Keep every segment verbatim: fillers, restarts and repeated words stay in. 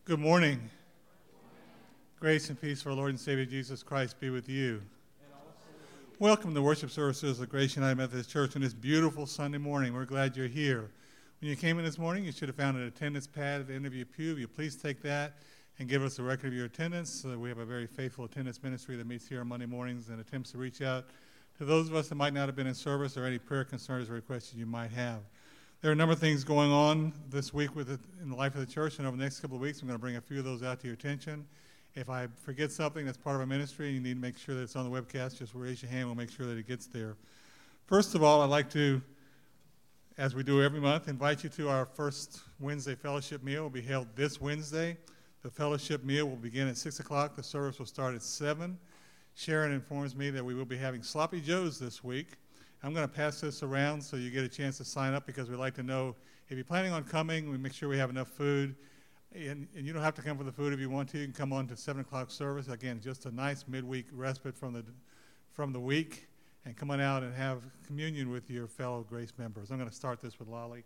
Good morning. Grace and peace for our Lord and Savior Jesus Christ be with you. Welcome to worship services of Grace United Methodist Church on this beautiful Sunday morning. We're glad you're here. When you came in this morning, you should have found an attendance pad at the end of your pew. Will you please take that and give us a record of your attendance? Uh, we have a very faithful attendance ministry that meets here on Monday mornings and attempts to reach out to those of us that might not have been in service or any prayer concerns or requests you might have. There are a number of things going on this week with it in the life of the church, and over the next couple of weeks, I'm going to bring a few of those out to your attention. If I forget something that's part of our ministry and you need to make sure that it's on the webcast, just raise your hand. We'll make sure that it gets there. First of all, I'd like to, as we do every month, invite you to our first Wednesday fellowship meal. It will be held this Wednesday. The fellowship meal will begin at six o'clock. The service will start at seven. Sharon informs me that we will be having Sloppy Joes this week. I'm going to pass this around so you get a chance to sign up because we'd like to know if you're planning on coming, we make sure we have enough food. And, and you don't have to come for the food if you want to. You can come on to seven o'clock service. Again, just a nice midweek respite from the from the week. And come on out and have communion with your fellow Grace members. I'm going to start this with Lolly.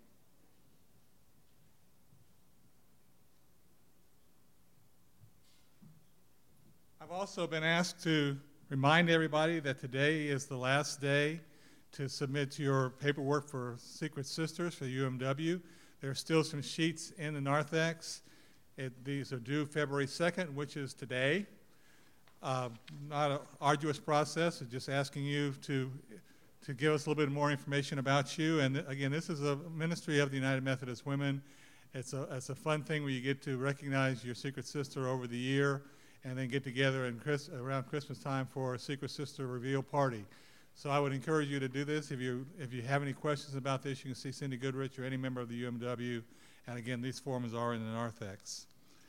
I've also been asked to remind everybody that today is the last day to submit your paperwork for Secret Sisters for U M W. There are still some sheets in the narthex. It, these are due February second, which is today. Uh, not an arduous process. It's just asking you to to give us a little bit more information about you. And th- again, this is a ministry of the United Methodist Women. It's a it's a fun thing where you get to recognize your Secret Sister over the year, and then get together in Chris, around Christmas time for a Secret Sister reveal party. So I would encourage you to do this. If you if you have any questions about this, you can see Cindy Goodrich or any member of the U M W. And again, these forms are in the narthex.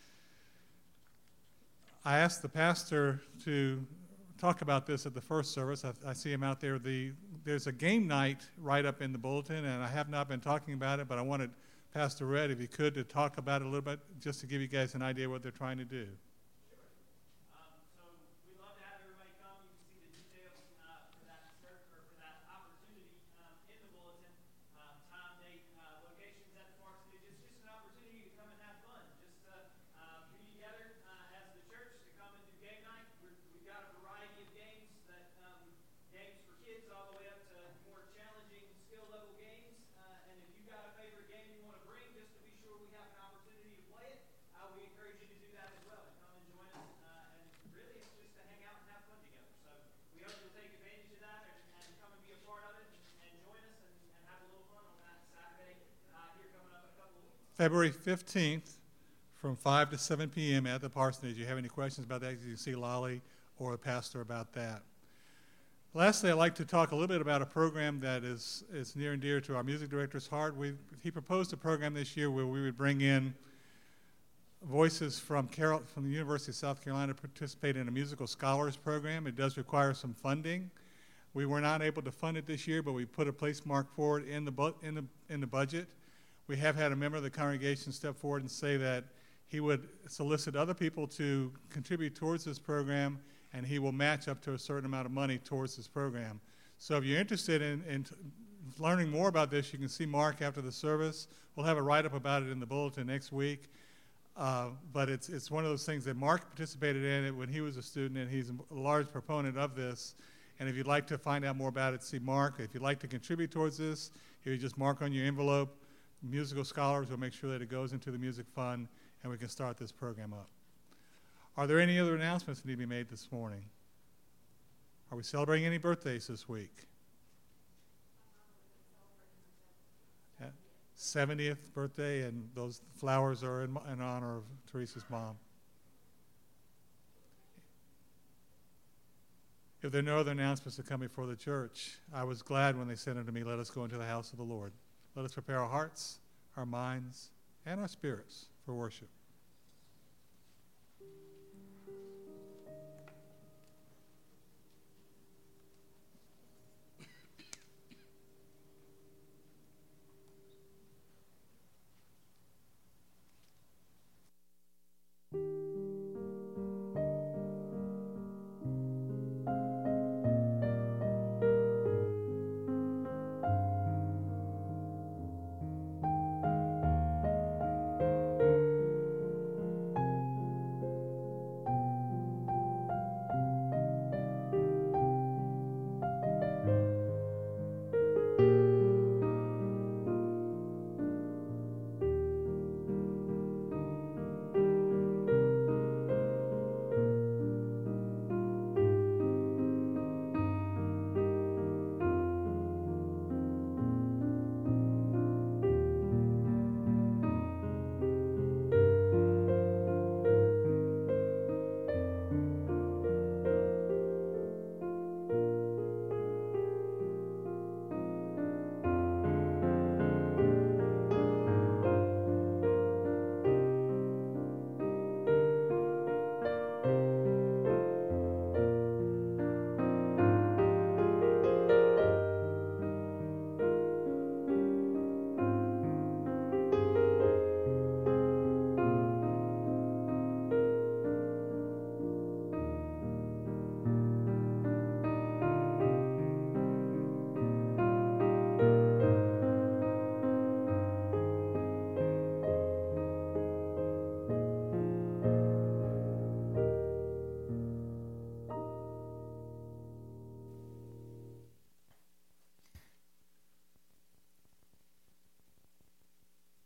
I asked the pastor to talk about this at the first service. I, I see him out there. The there's a game night right up in the bulletin, and I have not been talking about it, but I wanted Pastor Red, if he could, to talk about it a little bit, just to give you guys an idea what they're trying to do. February fifteenth from five to seven p.m. at the Parsonage. If you have any questions about that, you can see Lolly or the pastor about that. Lastly, I'd like to talk a little bit about a program that is, is near and dear to our music director's heart. We, he proposed a program this year where we would bring in voices from, Carol, from the University of South Carolina to participate in a musical scholars program. It does require some funding. We were not able to fund it this year, but we put a place mark for it in the, bu- in the, in the budget. We have had a member of the congregation step forward and say that he would solicit other people to contribute towards this program, and he will match up to a certain amount of money towards this program. So if you're interested in, in t- learning more about this, you can see Mark after the service. We'll have a write-up about it in the bulletin next week. Uh, but it's it's one of those things that Mark participated in it when he was a student, and he's a large proponent of this. And if you'd like to find out more about it, see Mark. If you'd like to contribute towards this, you just mark on your envelope Musical Scholars. Will make sure that it goes into the music fund, and we can start this program up. Are there any other announcements that need to be made this morning? Are we celebrating any birthdays this week? Yeah. seventieth birthday, and those flowers are in, in honor of Teresa's mom. If there are no other announcements to come before the church, I was glad when they said unto me, let us go into the house of the Lord. Let us prepare our hearts, our minds, and our spirits for worship.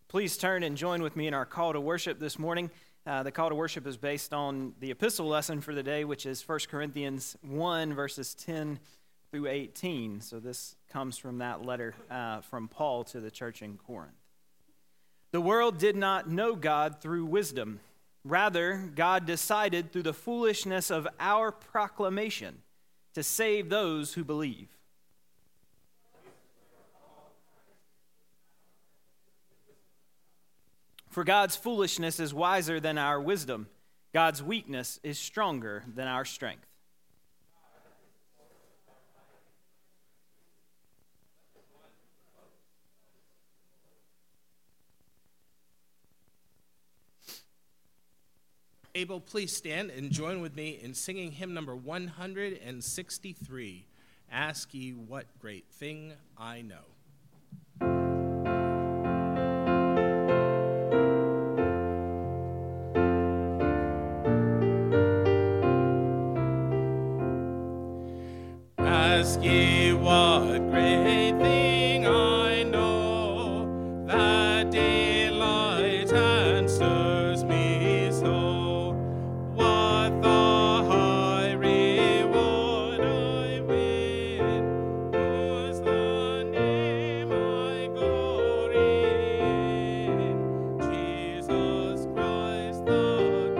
Please turn and join with me in our call to worship this morning. Uh, the call to worship is based on the epistle lesson for the day, which is First Corinthians one, verses ten through eighteen. So this comes from that letter uh, from Paul to the church in Corinth. The world did not know God through wisdom. Rather, God decided through the foolishness of our proclamation to save those who believe. For God's foolishness is wiser than our wisdom. God's weakness is stronger than our strength. Abel, please stand and join with me in singing hymn number one hundred sixty-three, Ask Ye What Great Thing I Know. Ask ye what great thing I know, that delight and stirs me so. What the high reward I win, whose the name I glory in, Jesus Christ the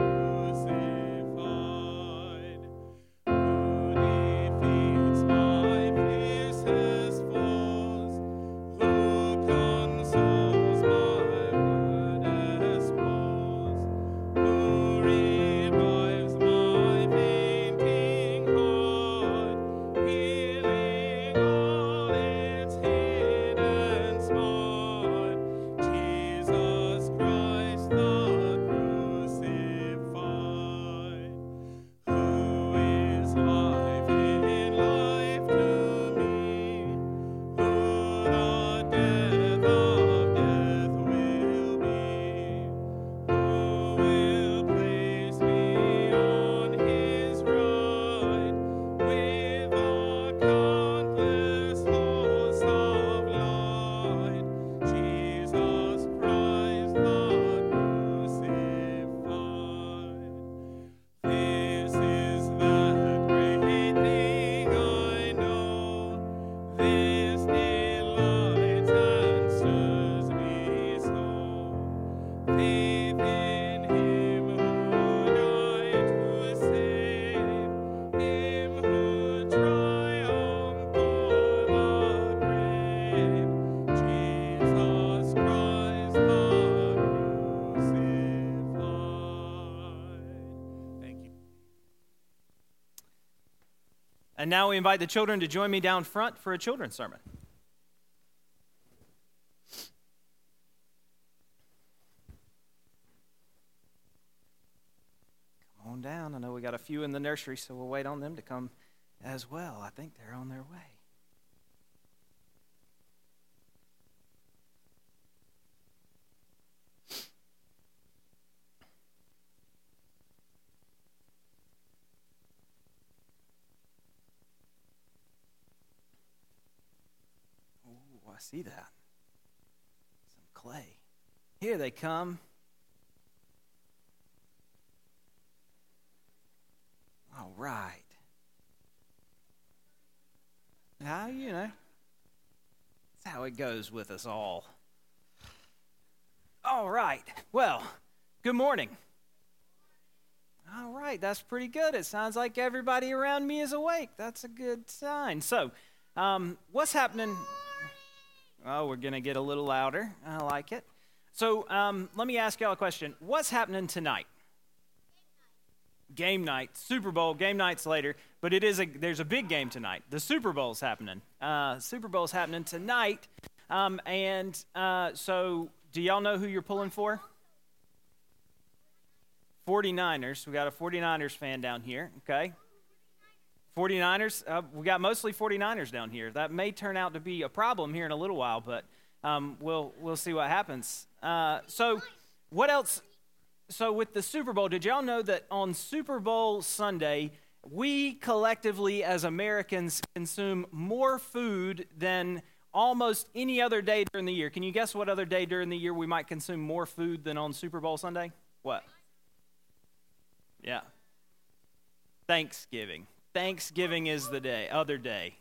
crucified. Who defeats my fiercest foes, who consoles my wildest woes, who revives my fainting heart, healing all its hid and smart, Jesus Christ the crucified. Who is life in life to me? Who the death of death will be? Who will place me on his right with a countless host of light? Jesus Christ the crucified. This is that great thing I know, this delights and stirs me so. Faith in him who died to save, him who triumphed o'er the grave, Jesus Christ the crucified. Thank you. And now we invite the children to join me down front for a children's sermon. Come on down. I know we got a few in the nursery, so we'll wait on them to come as well. I think they're on their way. Oh, I see that. Some clay. Here they come. All right. Now, you know, that's how it goes with us all. All right. Well, good morning. All right, that's pretty good. It sounds like everybody around me is awake. That's a good sign. So, um, what's happening? Oh, we're going to get a little louder. I like it. So, um, let me ask y'all a question. What's happening tonight? Game night. Super Bowl. Game night's later, but it is a there's a big game tonight. The Super Bowl's happening. Uh, Super Bowl's happening tonight. Um, and uh, so, do y'all know who you're pulling for? forty-niners. We got a forty-niners fan down here, okay? forty-niners, uh, we got mostly forty-niners down here. That may turn out to be a problem here in a little while, but um, we'll we'll see what happens. Uh, so, what else? So, with the Super Bowl, did y'all know that on Super Bowl Sunday, we collectively as Americans consume more food than almost any other day during the year. Can you guess what other day during the year we might consume more food than on Super Bowl Sunday? What? Yeah. Thanksgiving. Thanksgiving is the day, other day.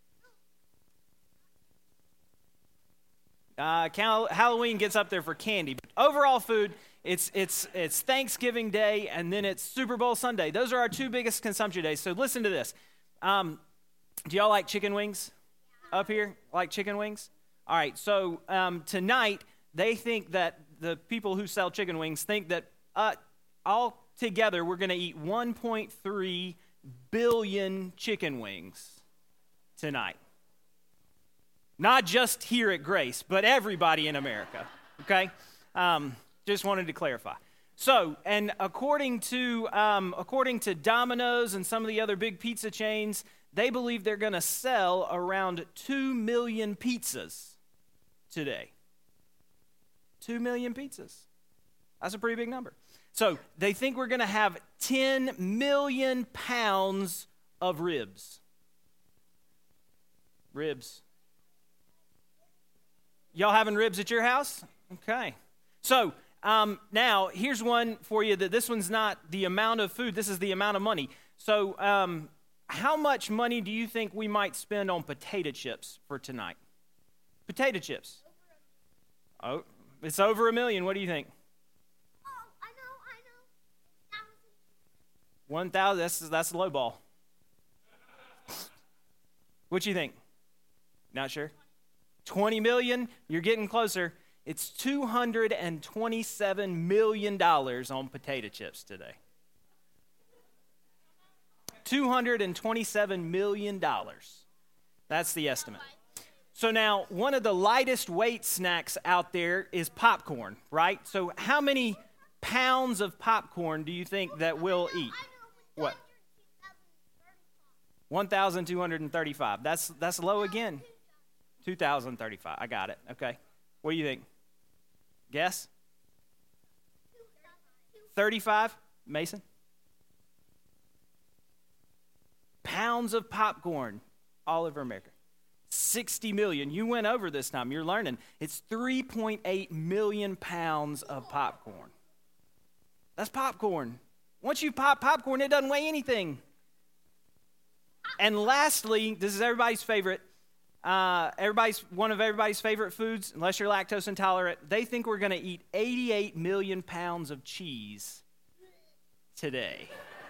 Uh, Halloween gets up there for candy. But overall food, it's it's it's Thanksgiving Day, and then it's Super Bowl Sunday. Those are our two biggest consumption days. So listen to this. Um, do y'all like chicken wings up here? Like chicken wings? All right, so um, tonight, they think that the people who sell chicken wings think that uh, all together we're going to eat one point three billion chicken wings tonight. Not just here at Grace, but everybody in America, okay? Um, just wanted to clarify. So, and according to um, according to Domino's and some of the other big pizza chains, they believe they're going to sell around two million pizzas today. two million pizzas. That's a pretty big number. So, they think we're going to have ten million pounds of ribs. Ribs. Y'all having ribs at your house? Okay. So um, now here's one for you that this one's not the amount of food. This is the amount of money. So um, how much money do you think we might spend on potato chips for tonight? Potato chips. Oh, it's over a million. What do you think? Oh, I know, I know. One thousand. That's that's low ball. What do you think? Not sure. twenty million, you're getting closer. It's two hundred twenty-seven million dollars on potato chips today. two hundred twenty-seven million dollars. That's the estimate. So now, one of the lightest weight snacks out there is popcorn, right? So how many pounds of popcorn do you think that we'll eat? What? one thousand two hundred thirty-five. That's that's low again. two thousand thirty-five. I got it. Okay. What do you think? Guess? thirty-five? Mason? Pounds of popcorn all over America. sixty million. You went over this time. You're learning. It's three point eight million pounds of popcorn. That's popcorn. Once you pop popcorn, it doesn't weigh anything. And lastly, this is everybody's favorite. Uh, everybody's one of everybody's favorite foods, unless you're lactose intolerant. They think we're going to eat eighty-eight million pounds of cheese today.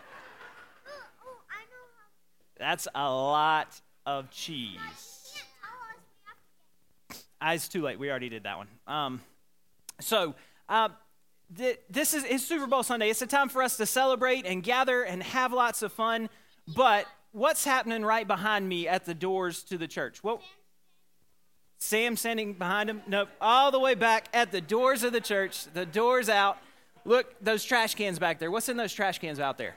That's a lot of cheese. Ah, it's too late. We already did that one. Um, so uh, th- this is it's Super Bowl Sunday. It's a time for us to celebrate and gather and have lots of fun. But what's happening right behind me at the doors to the church? What? Sam standing behind him? Nope. All the way back at the doors of the church. The doors out. Look, those trash cans back there. What's in those trash cans out there?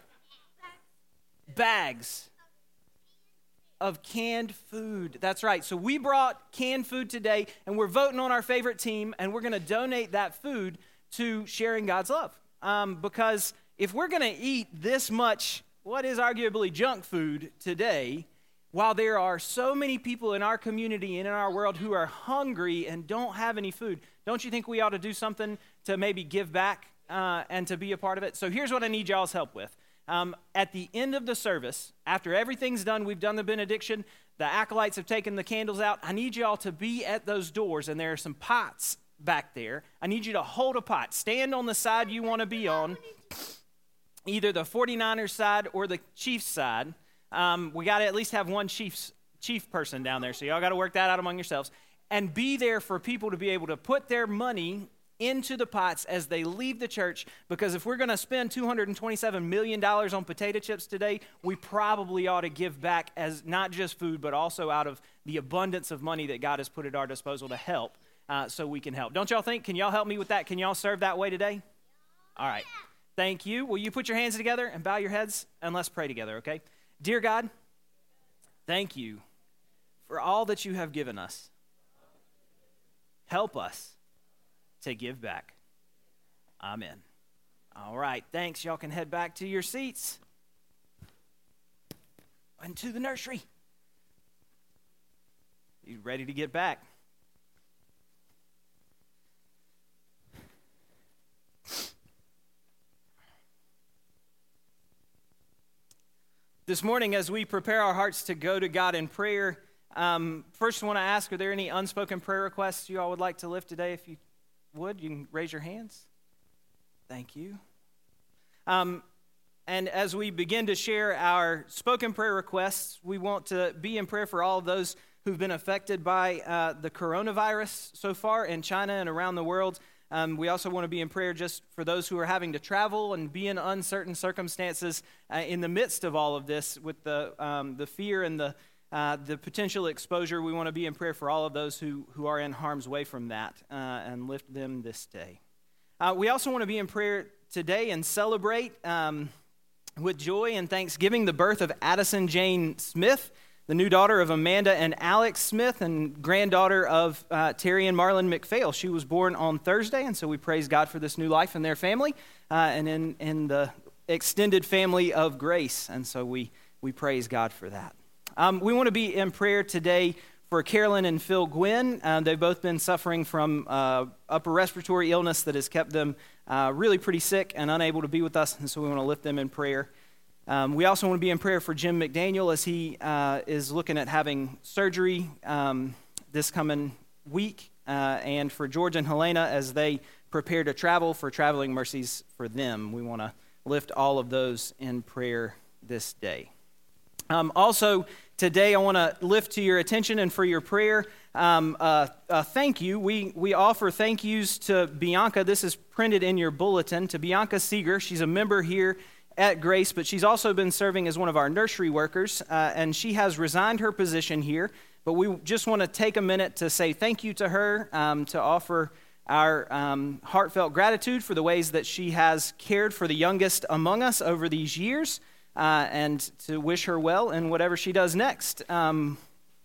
Bags of canned food. That's right. So we brought canned food today, and we're voting on our favorite team, and we're going to donate that food to sharing God's love. Um, because if we're going to eat this much, what is arguably junk food today, while there are so many people in our community and in our world who are hungry and don't have any food, don't you think we ought to do something to maybe give back uh, and to be a part of it? So here's what I need y'all's help with. Um, at the end of the service, after everything's done, we've done the benediction, the acolytes have taken the candles out, I need y'all to be at those doors, and there are some pots back there. I need you to hold a pot. Stand on the side you want to be on, either the forty-niners side or the Chiefs side. Um, we got to at least have one Chiefs, chief person down there, so y'all got to work that out among yourselves. And be there for people to be able to put their money into the pots as they leave the church, because if we're going to spend two hundred twenty-seven million dollars on potato chips today, we probably ought to give back as not just food, but also out of the abundance of money that God has put at our disposal to help, uh, so we can help. Don't y'all think? Can y'all help me with that? Can y'all serve that way today? All right. Thank you. Will you put your hands together and bow your heads, and let's pray together, okay? Dear God, thank you for all that you have given us. Help us to give back. Amen. All right, thanks. Y'all can head back to your seats and to the nursery. You ready to get back? This morning, as we prepare our hearts to go to God in prayer, um, first I want to ask, are there any unspoken prayer requests you all would like to lift today? If you would, you can raise your hands. Thank you. Um, and as we begin to share our spoken prayer requests, we want to be in prayer for all of those who've been affected by uh, the coronavirus so far in China and around the world. Um, we also want to be in prayer just for those who are having to travel and be in uncertain circumstances uh, in the midst of all of this with the um, the fear and the uh, the potential exposure. We want to be in prayer for all of those who, who are in harm's way from that uh, and lift them this day. Uh, we also want to be in prayer today and celebrate um, with joy and thanksgiving the birth of Addison Jane Smith, the new daughter of Amanda and Alex Smith and granddaughter of uh, Terry and Marlon McPhail. She was born on Thursday, and so we praise God for this new life in their family uh, and in, in the extended family of Grace, and so we, we praise God for that. Um, we want to be in prayer today for Carolyn and Phil Gwynn. Uh, they've both been suffering from uh, upper respiratory illness that has kept them uh, really pretty sick and unable to be with us, and so we want to lift them in prayer. Um, we also want to be in prayer for Jim McDaniel as he uh, is looking at having surgery um, this coming week, uh, and for George and Helena as they prepare to travel, for traveling mercies for them. We want to lift all of those in prayer this day. Um, also, today I want to lift to your attention and for your prayer um, uh, uh, thank you. We, we offer thank yous to Bianca. This is printed in your bulletin, to Bianca Seeger. She's a member here at Grace, but she's also been serving as one of our nursery workers, uh, and she has resigned her position here. But we just want to take a minute to say thank you to her, um, to offer our um, heartfelt gratitude for the ways that she has cared for the youngest among us over these years, uh, and to wish her well in whatever she does next um,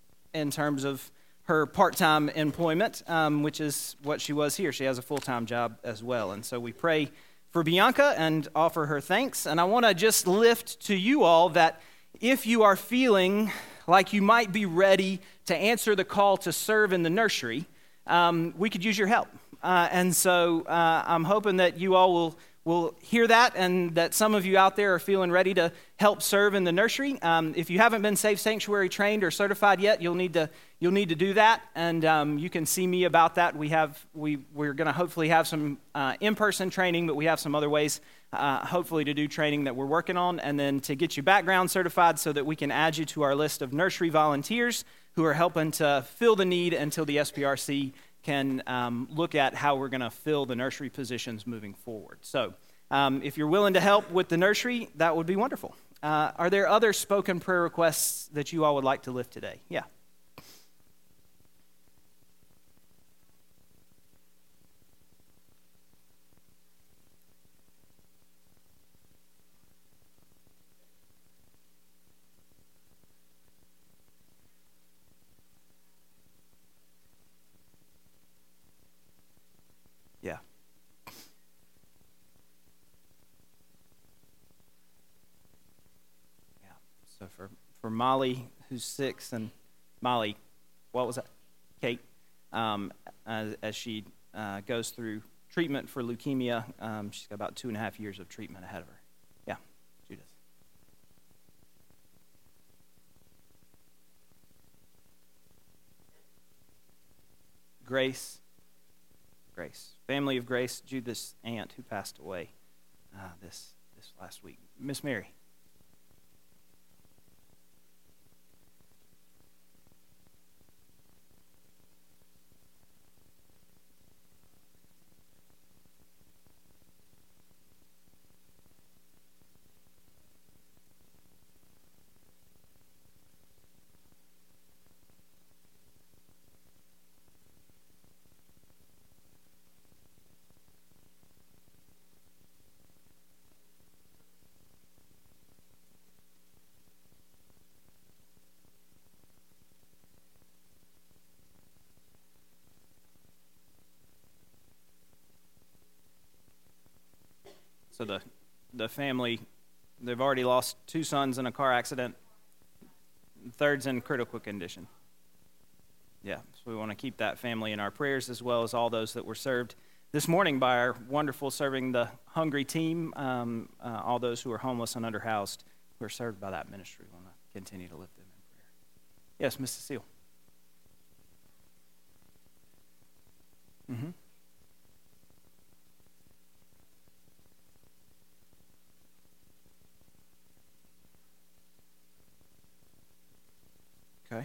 in terms of her part-time employment, um, which is what she was here. She has a full-time job as well, and so we pray for Bianca and offer her thanks. And I want to just lift to you all that if you are feeling like you might be ready to answer the call to serve in the nursery, um, we could use your help. Uh, and so uh, I'm hoping that you all will, will hear that, and that some of you out there are feeling ready to help serve in the nursery. Um, if you haven't been Safe Sanctuary trained or certified yet, you'll need to you'll need to do that, and um, you can see me about that. We have we we're going to hopefully have some uh, in-person training, but we have some other ways, uh, hopefully, to do training that we're working on, and then to get you background certified so that we can add you to our list of nursery volunteers who are helping to fill the need until the S P R C can um, look at how we're going to fill the nursery positions moving forward. So um, if you're willing to help with the nursery, that would be wonderful. Uh, are there other spoken prayer requests that you all would like to lift today? Yeah. Yeah. Yeah. So for, for Molly, who's six, and Molly, what was that? Kate, um, as, as she uh, goes through treatment for leukemia, um, she's got about two and a half years of treatment ahead of her. Yeah, Judith. Grace. Grace. Family of Grace, Judith's aunt who passed away uh, this this last week. Miss Mary. So the the family, they've already lost two sons in a car accident. The third's in critical condition. Yeah, so we want to keep that family in our prayers, as well as all those that were served this morning by our wonderful Serving the Hungry team, um, uh, all those who are homeless and underhoused who are served by that ministry. We want to continue to lift them in prayer. Yes, Miss Cecile. Mm-hmm. Okay.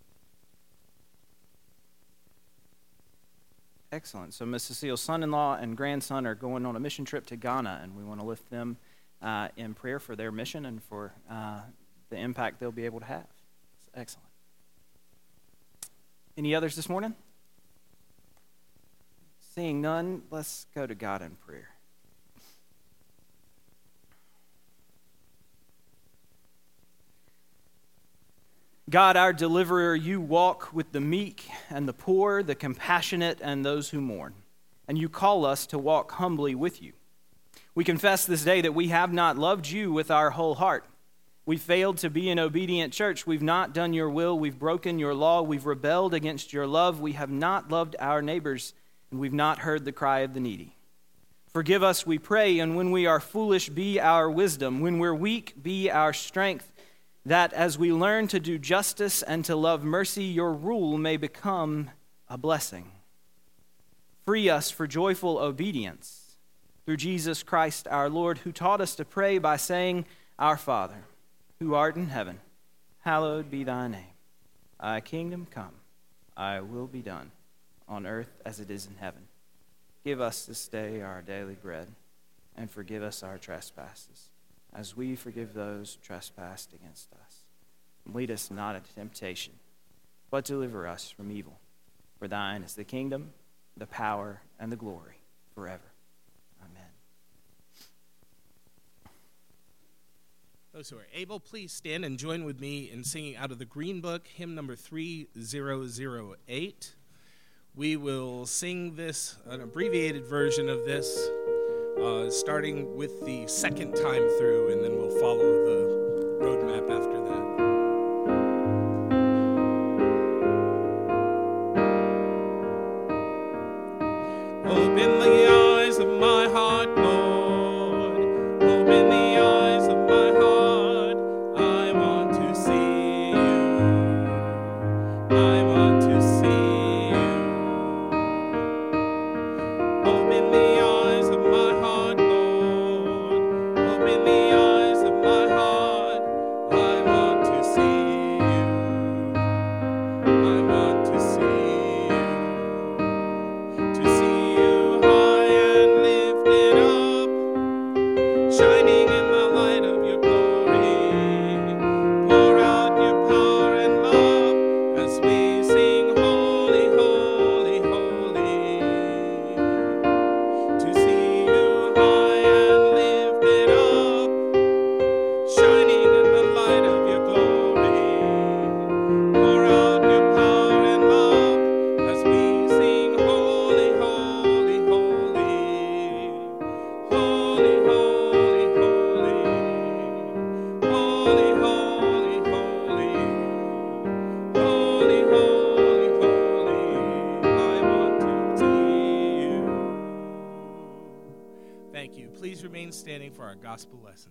Excellent. So Miss Cecile's son-in-law and grandson are going on a mission trip to Ghana, and we want to lift them uh, in prayer for their mission and for uh, the impact they'll be able to have. It's excellent. Any others this morning? Seeing none, let's go to God in prayer. God, our deliverer, you walk with the meek and the poor, the compassionate, and those who mourn. And you call us to walk humbly with you. We confess this day that we have not loved you with our whole heart. We've failed to be an obedient church. We've not done your will. We've broken your law. We've rebelled against your love. We have not loved our neighbors, and we've not heard the cry of the needy. Forgive us, we pray, and when we are foolish, be our wisdom. When we're weak, be our strength, that as we learn to do justice and to love mercy, your rule may become a blessing. Free us for joyful obedience through Jesus Christ our Lord, who taught us to pray by saying, Our Father, who art in heaven, hallowed be thy name. Thy kingdom come, thy will be done, on earth as it is in heaven. Give us this day our daily bread, and forgive us our trespasses, as we forgive those who trespass against us. And lead us not into temptation, but deliver us from evil. For thine is the kingdom, the power, and the glory forever. Amen. Those who are able, please stand and join with me in singing out of the Green Book, hymn number three thousand eight. We will sing this, an abbreviated version of this, uh, starting with the second time through, and then we'll follow the roadmap after that. Open the eyes of my heart, Lord. Open the eyes of my heart. I want to see you. I want to see you. Open the eyes of my heart, Lord. Open the eyes of my heart. I want to see you. I want to see you. To see you high and lifted up, shining in the light of your glory. Pour out your power and love as we sing, holy, holy, holy. To see you high and lifted up, shining in the light of your glory. Pour out your power and love as we sing, holy, holy, holy. Holy, holy, holy. Holy, holy, holy. Holy, holy, holy. I want to see you. Thank you. Please remain standing for our gospel lesson.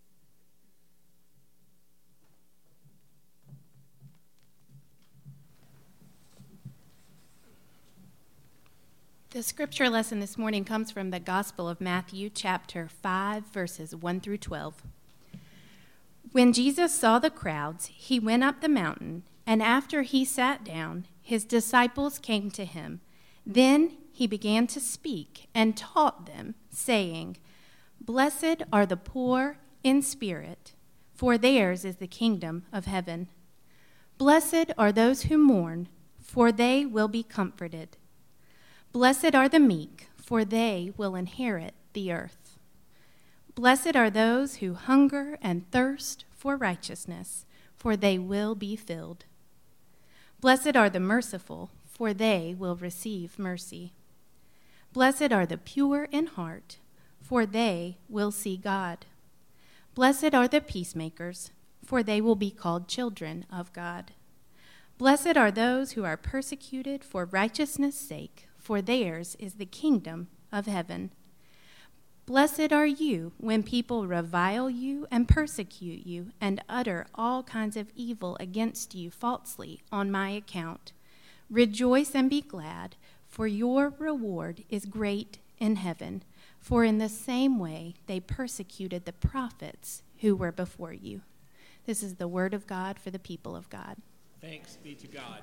The scripture lesson this morning comes from the Gospel of Matthew, chapter five, verses one through twelve. When Jesus saw the crowds, he went up the mountain, and after he sat down, his disciples came to him. Then he began to speak and taught them, saying, Blessed are the poor in spirit, for theirs is the kingdom of heaven. Blessed are those who mourn, for they will be comforted. Blessed are the meek, for they will inherit the earth. Blessed are those who hunger and thirst for righteousness, for they will be filled. Blessed are the merciful, for they will receive mercy. Blessed are the pure in heart, for they will see God. Blessed are the peacemakers, for they will be called children of God. Blessed are those who are persecuted for righteousness' sake, for theirs is the kingdom of heaven. Blessed are you when people revile you and persecute you and utter all kinds of evil against you falsely on my account. Rejoice and be glad, for your reward is great in heaven. For in the same way they persecuted the prophets who were before you. This is the word of God for the people of God. Thanks be to God.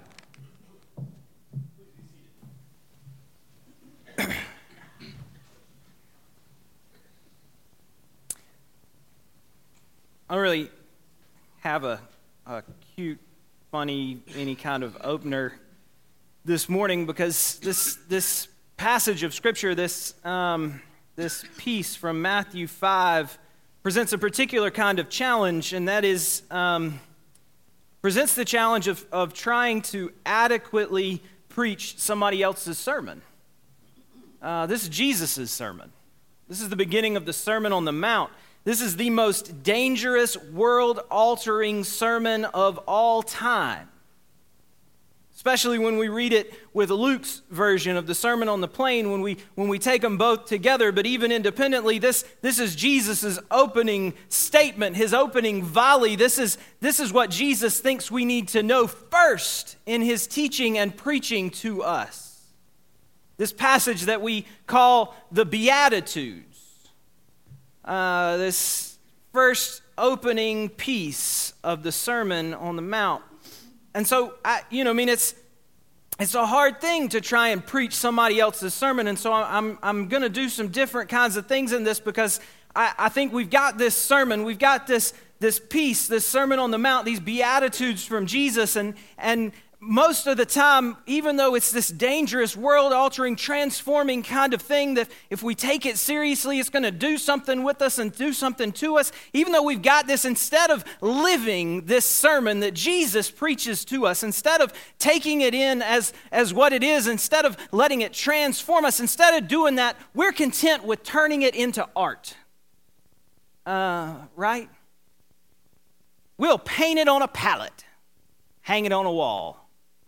I don't really have a, a cute, funny, any kind of opener this morning because this this passage of Scripture, this um, this piece from Matthew five, presents a particular kind of challenge, and that is um, presents the challenge of, of trying to adequately preach somebody else's sermon. Uh, this is Jesus' sermon. This is the beginning of the Sermon on the Mount. This is the most dangerous, world-altering sermon of all time. Especially when we read it with Luke's version of the Sermon on the Plain, when we when we take them both together, but even independently, this, this is Jesus' opening statement, his opening volley. This is, this is what Jesus thinks we need to know first in his teaching and preaching to us. This passage that we call the Beatitudes. Uh, this first opening piece of the Sermon on the Mount. And so, I, you know, I mean, it's it's a hard thing to try and preach somebody else's sermon. And so I'm I'm going to do some different kinds of things in this because I, I think we've got this sermon, we've got this this piece, this Sermon on the Mount, these Beatitudes from Jesus, and and most of the time, even though it's this dangerous, world-altering, transforming kind of thing that if we take it seriously, it's going to do something with us and do something to us, even though we've got this, instead of living this sermon that Jesus preaches to us, instead of taking it in as, as what it is, instead of letting it transform us, instead of doing that, we're content with turning it into art. Uh, right? We'll paint it on a palette, hang it on a wall.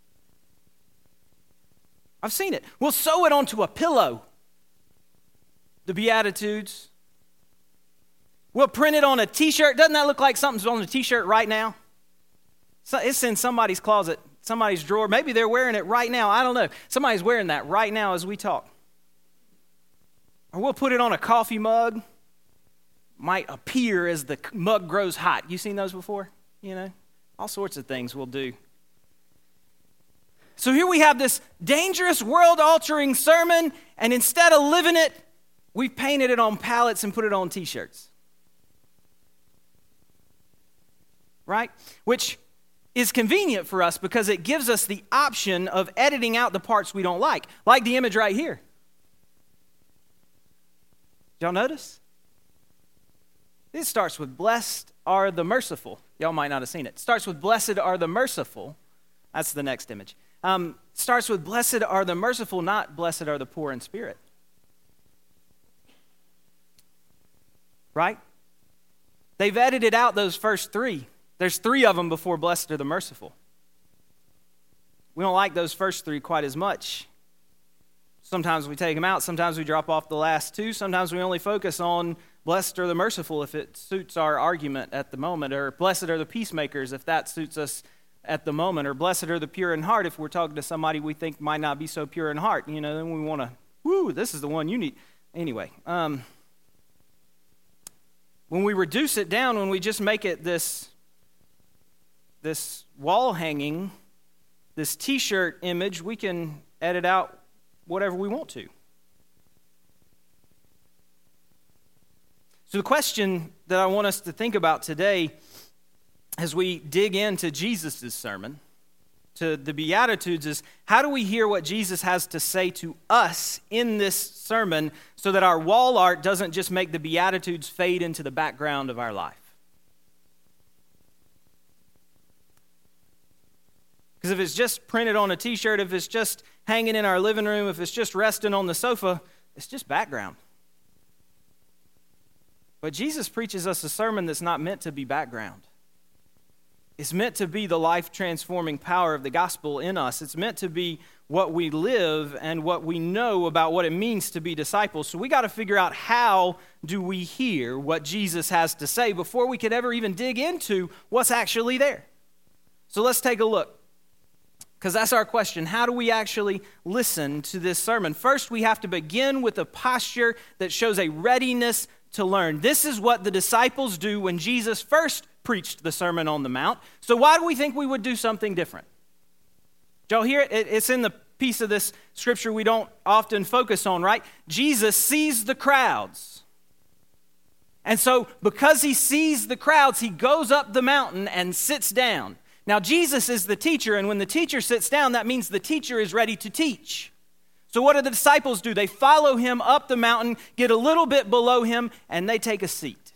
I've seen it. We'll sew it onto a pillow. The Beatitudes. We'll print it on a t-shirt. Doesn't that look like something's on a t-shirt right now? So it's in somebody's closet, somebody's drawer. Maybe they're wearing it right now. I don't know. Somebody's wearing that right now as we talk. Or we'll put it on a coffee mug. Might appear as the mug grows hot. You seen those before? You know, all sorts of things we'll do. So here we have this dangerous, world-altering sermon, and instead of living it, we've painted it on pallets and put it on t-shirts. Right? Which is convenient for us because it gives us the option of editing out the parts we don't like, like the image right here. Did y'all notice? It starts with, blessed are the merciful. Y'all might not have seen it. It starts with, blessed are the merciful. That's the next image. Um, starts with, blessed are the merciful, not blessed are the poor in spirit. Right? They've edited out those first three. There's three of them before blessed are the merciful. We don't like those first three quite as much. Sometimes we take them out. Sometimes we drop off the last two. Sometimes we only focus on blessed are the merciful if it suits our argument at the moment, or blessed are the peacemakers if that suits us at the moment, or blessed are the pure in heart if we're talking to somebody we think might not be so pure in heart. You know, then we want to, whoo, this is the one you need. Anyway, um, when we reduce it down, when we just make it this, this wall hanging, this t-shirt image, we can edit out whatever we want to. So the question that I want us to think about today as we dig into Jesus' sermon, to the Beatitudes, is how do we hear what Jesus has to say to us in this sermon so that our wall art doesn't just make the Beatitudes fade into the background of our life? Because if it's just printed on a t-shirt, if it's just hanging in our living room, if it's just resting on the sofa, it's just background. But Jesus preaches us a sermon that's not meant to be background. is meant to be the life-transforming power of the gospel in us. It's meant to be what we live and what we know about what it means to be disciples. So we got to figure out, how do we hear what Jesus has to say before we could ever even dig into what's actually there. So let's take a look, because that's our question. How do we actually listen to this sermon? First, we have to begin with a posture that shows a readiness to learn. This is what the disciples do when Jesus first preached the Sermon on the Mount. So why do we think we would do something different? Did y'all hear it? It's in the piece of this scripture we don't often focus on, right? Jesus sees the crowds. And so because he sees the crowds, he goes up the mountain and sits down. Now, Jesus is the teacher, and when the teacher sits down, that means the teacher is ready to teach. So what do the disciples do? They follow him up the mountain, get a little bit below him, and they take a seat.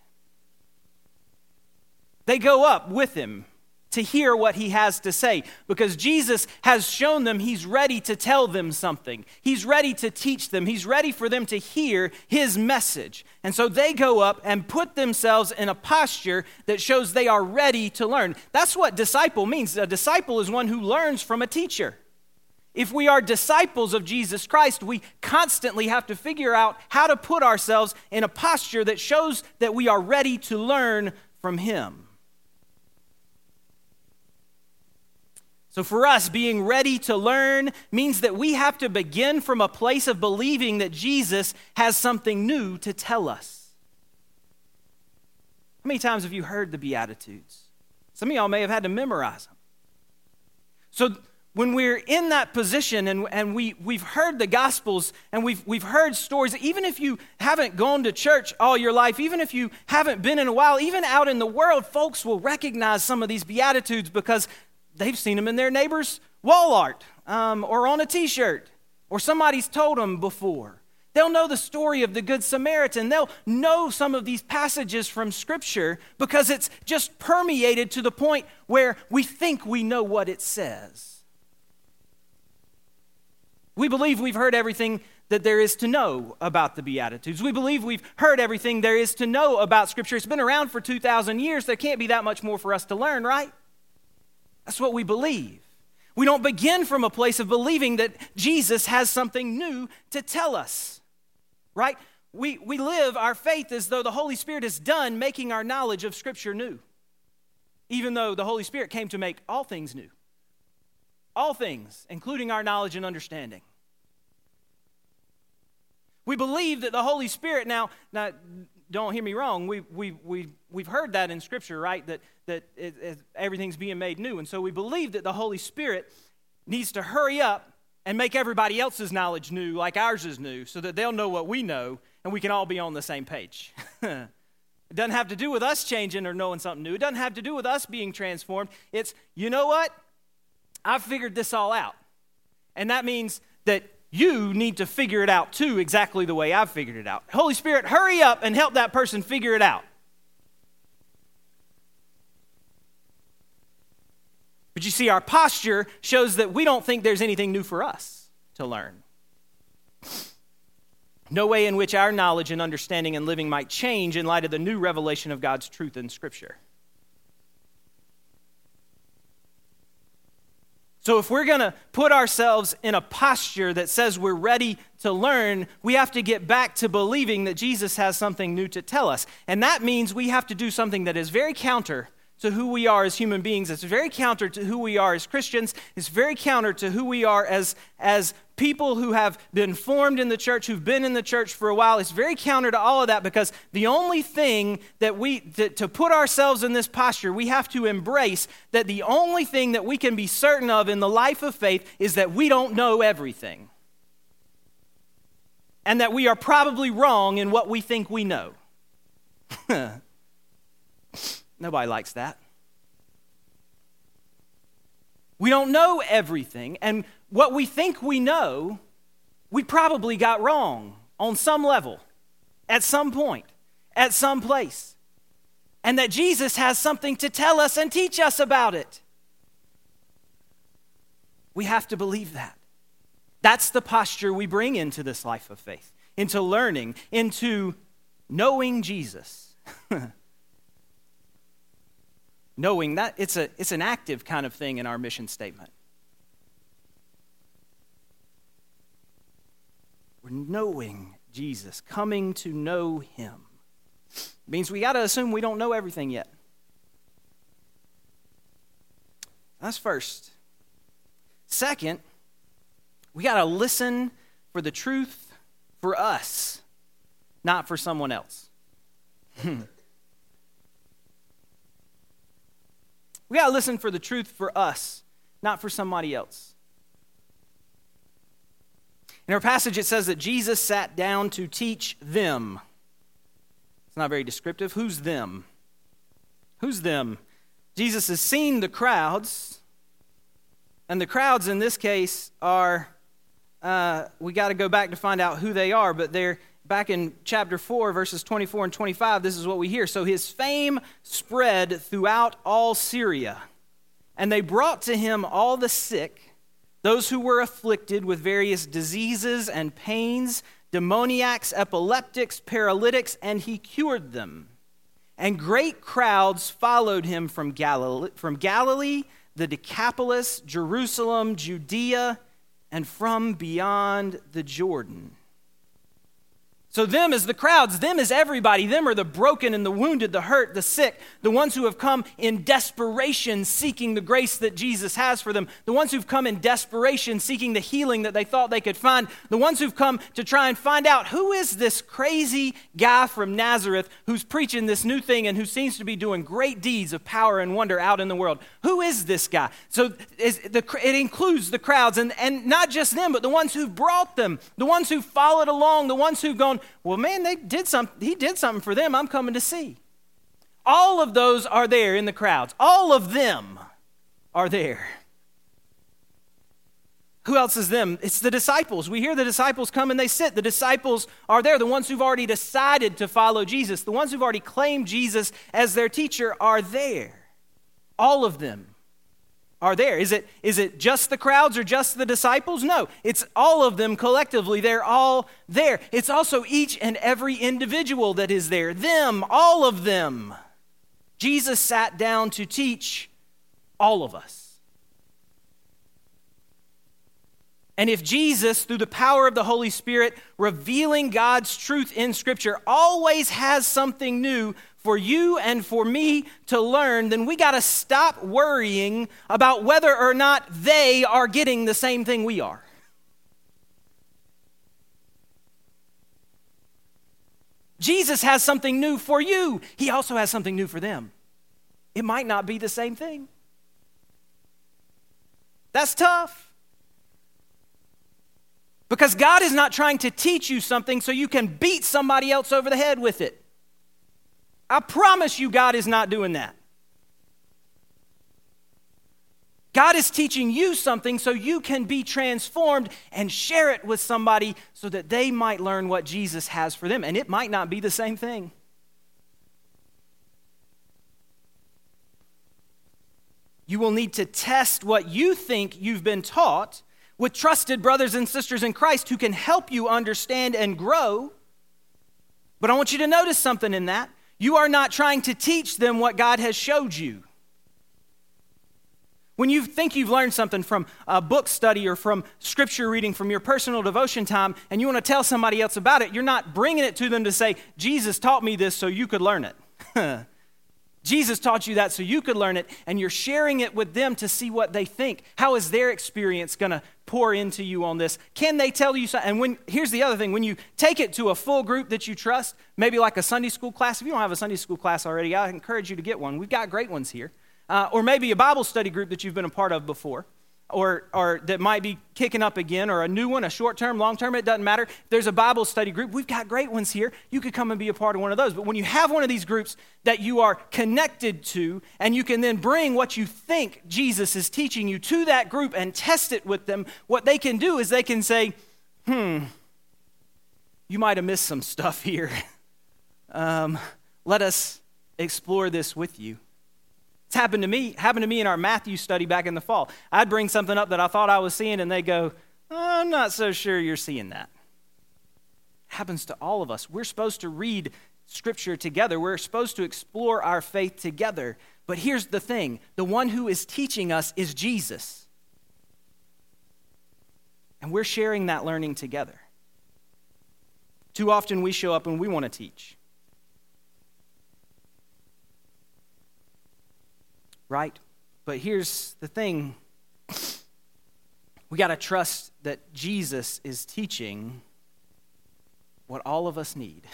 They go up with him to hear what he has to say, because Jesus has shown them he's ready to tell them something. He's ready to teach them. He's ready for them to hear his message. And so they go up and put themselves in a posture that shows they are ready to learn. That's what disciple means. A disciple is one who learns from a teacher. If we are disciples of Jesus Christ, we constantly have to figure out how to put ourselves in a posture that shows that we are ready to learn from him. So for us, being ready to learn means that we have to begin from a place of believing that Jesus has something new to tell us. How many times have you heard the Beatitudes? Some of y'all may have had to memorize them. So when we're in that position and, and we, we've heard the Gospels and we've, we've heard stories, even if you haven't gone to church all your life, even if you haven't been in a while, even out in the world, folks will recognize some of these Beatitudes because they've seen them in their neighbor's wall art um, or on a t-shirt, or somebody's told them before. They'll know the story of the Good Samaritan. They'll know some of these passages from Scripture because it's just permeated to the point where we think we know what it says. We believe we've heard everything that there is to know about the Beatitudes. We believe we've heard everything there is to know about Scripture. It's been around for two thousand years. There can't be that much more for us to learn, right? That's what we believe. We don't begin from a place of believing that Jesus has something new to tell us, right? We, we live our faith as though the Holy Spirit is done making our knowledge of Scripture new, even though the Holy Spirit came to make all things new. All things, including our knowledge and understanding. We believe that the Holy Spirit, now, now don't hear me wrong, we, we, we, we've heard that in Scripture, right? That, that it, it, everything's being made new. And so we believe that the Holy Spirit needs to hurry up and make everybody else's knowledge new like ours is new, so that they'll know what we know and we can all be on the same page. It doesn't have to do with us changing or knowing something new. It doesn't have to do with us being transformed. It's, you know what? I've figured this all out. And that means that you need to figure it out too, exactly the way I've figured it out. Holy Spirit, hurry up and help that person figure it out. But you see, our posture shows that we don't think there's anything new for us to learn. No way in which our knowledge and understanding and living might change in light of the new revelation of God's truth in Scripture. So if we're going to put ourselves in a posture that says we're ready to learn, we have to get back to believing that Jesus has something new to tell us. And that means we have to do something that is very counter to who we are as human beings. It's very counter to who we are as Christians. It's very counter to who we are as, as people who have been formed in the church, who've been in the church for a while. It's very counter to all of that, because the only thing that we, to, to put ourselves in this posture, we have to embrace that the only thing that we can be certain of in the life of faith is that we don't know everything. And that we are probably wrong in what we think we know. Nobody likes that. We don't know everything, and what we think we know, we probably got wrong on some level, at some point, at some place. And that Jesus has something to tell us and teach us about it. We have to believe that. That's the posture we bring into this life of faith, into learning, into knowing Jesus. Knowing that, it's a it's an active kind of thing in our mission statement. We're knowing Jesus, coming to know him. It means we got to assume we don't know everything yet. That's first. Second, we got to listen for the truth for us, not for someone else. We got to listen for the truth for us, not for somebody else. In our passage, it says that Jesus sat down to teach them. It's not very descriptive. Who's them? Who's them? Jesus has seen the crowds, and the crowds in this case are, uh, we got to go back to find out who they are, but they're back in chapter four, verses twenty-four and twenty-five, this is what we hear. So his fame spread throughout all Syria, and they brought to him all the sick, those who were afflicted with various diseases and pains, demoniacs, epileptics, paralytics, and he cured them. And great crowds followed him from Galilee, from Galilee, the Decapolis, Jerusalem, Judea, and from beyond the Jordan. So them is the crowds, them is everybody. Them are the broken and the wounded, the hurt, the sick, the ones who have come in desperation seeking the grace that Jesus has for them, the ones who've come in desperation seeking the healing that they thought they could find, the ones who've come to try and find out who is this crazy guy from Nazareth who's preaching this new thing and who seems to be doing great deeds of power and wonder out in the world. Who is this guy? So it includes the crowds, and, and not just them, but the ones who brought them, the ones who followed along, the ones who've gone, well, man, they did something. He did something for them. I'm coming to see. All of those are there in the crowds. All of them are there. Who else is them? It's the disciples. We hear the disciples come and they sit. The disciples are there. The ones who've already decided to follow Jesus. The ones who've already claimed Jesus as their teacher are there. All of them are there. Is it, is it just the crowds or just the disciples? No, it's all of them collectively. They're all there. It's also each and every individual that is there. Them, all of them. Jesus sat down to teach all of us. And if Jesus, through the power of the Holy Spirit, revealing God's truth in Scripture, always has something new for you and for me to learn, then we got to stop worrying about whether or not they are getting the same thing we are. Jesus has something new for you. He also has something new for them. It might not be the same thing. That's tough. Because God is not trying to teach you something so you can beat somebody else over the head with it. I promise you God is not doing that. God is teaching you something so you can be transformed and share it with somebody so that they might learn what Jesus has for them. And it might not be the same thing. You will need to test what you think you've been taught with trusted brothers and sisters in Christ who can help you understand and grow. But I want you to notice something in that. You are not trying to teach them what God has showed you. When you think you've learned something from a book study or from scripture reading from your personal devotion time and you want to tell somebody else about it, you're not bringing it to them to say, Jesus taught me this so you could learn it. Jesus taught you that so you could learn it, and you're sharing it with them to see what they think. How is their experience going to pour into you on this? Can they tell you something? And when, here's the other thing. When you take it to a full group that you trust, maybe like a Sunday school class. If you don't have a Sunday school class already, I encourage you to get one. We've got great ones here. Uh, or maybe a Bible study group that you've been a part of before. Or, or that might be kicking up again, or a new one, a short-term, long-term, it doesn't matter. If there's a Bible study group, we've got great ones here. You could come and be a part of one of those. But when you have one of these groups that you are connected to, and you can then bring what you think Jesus is teaching you to that group and test it with them, what they can do is they can say, hmm, you might have missed some stuff here. um, let us explore this with you. It's happened to me, happened to me in our Matthew study back in the fall. I'd bring something up that I thought I was seeing, and they go, oh, I'm not so sure you're seeing that. It happens to all of us. We're supposed to read Scripture together. We're supposed to explore our faith together. But here's the thing. The one who is teaching us is Jesus. And we're sharing that learning together. Too often we show up and we want to teach. Right? But here's the thing. We got to trust that Jesus is teaching what all of us need.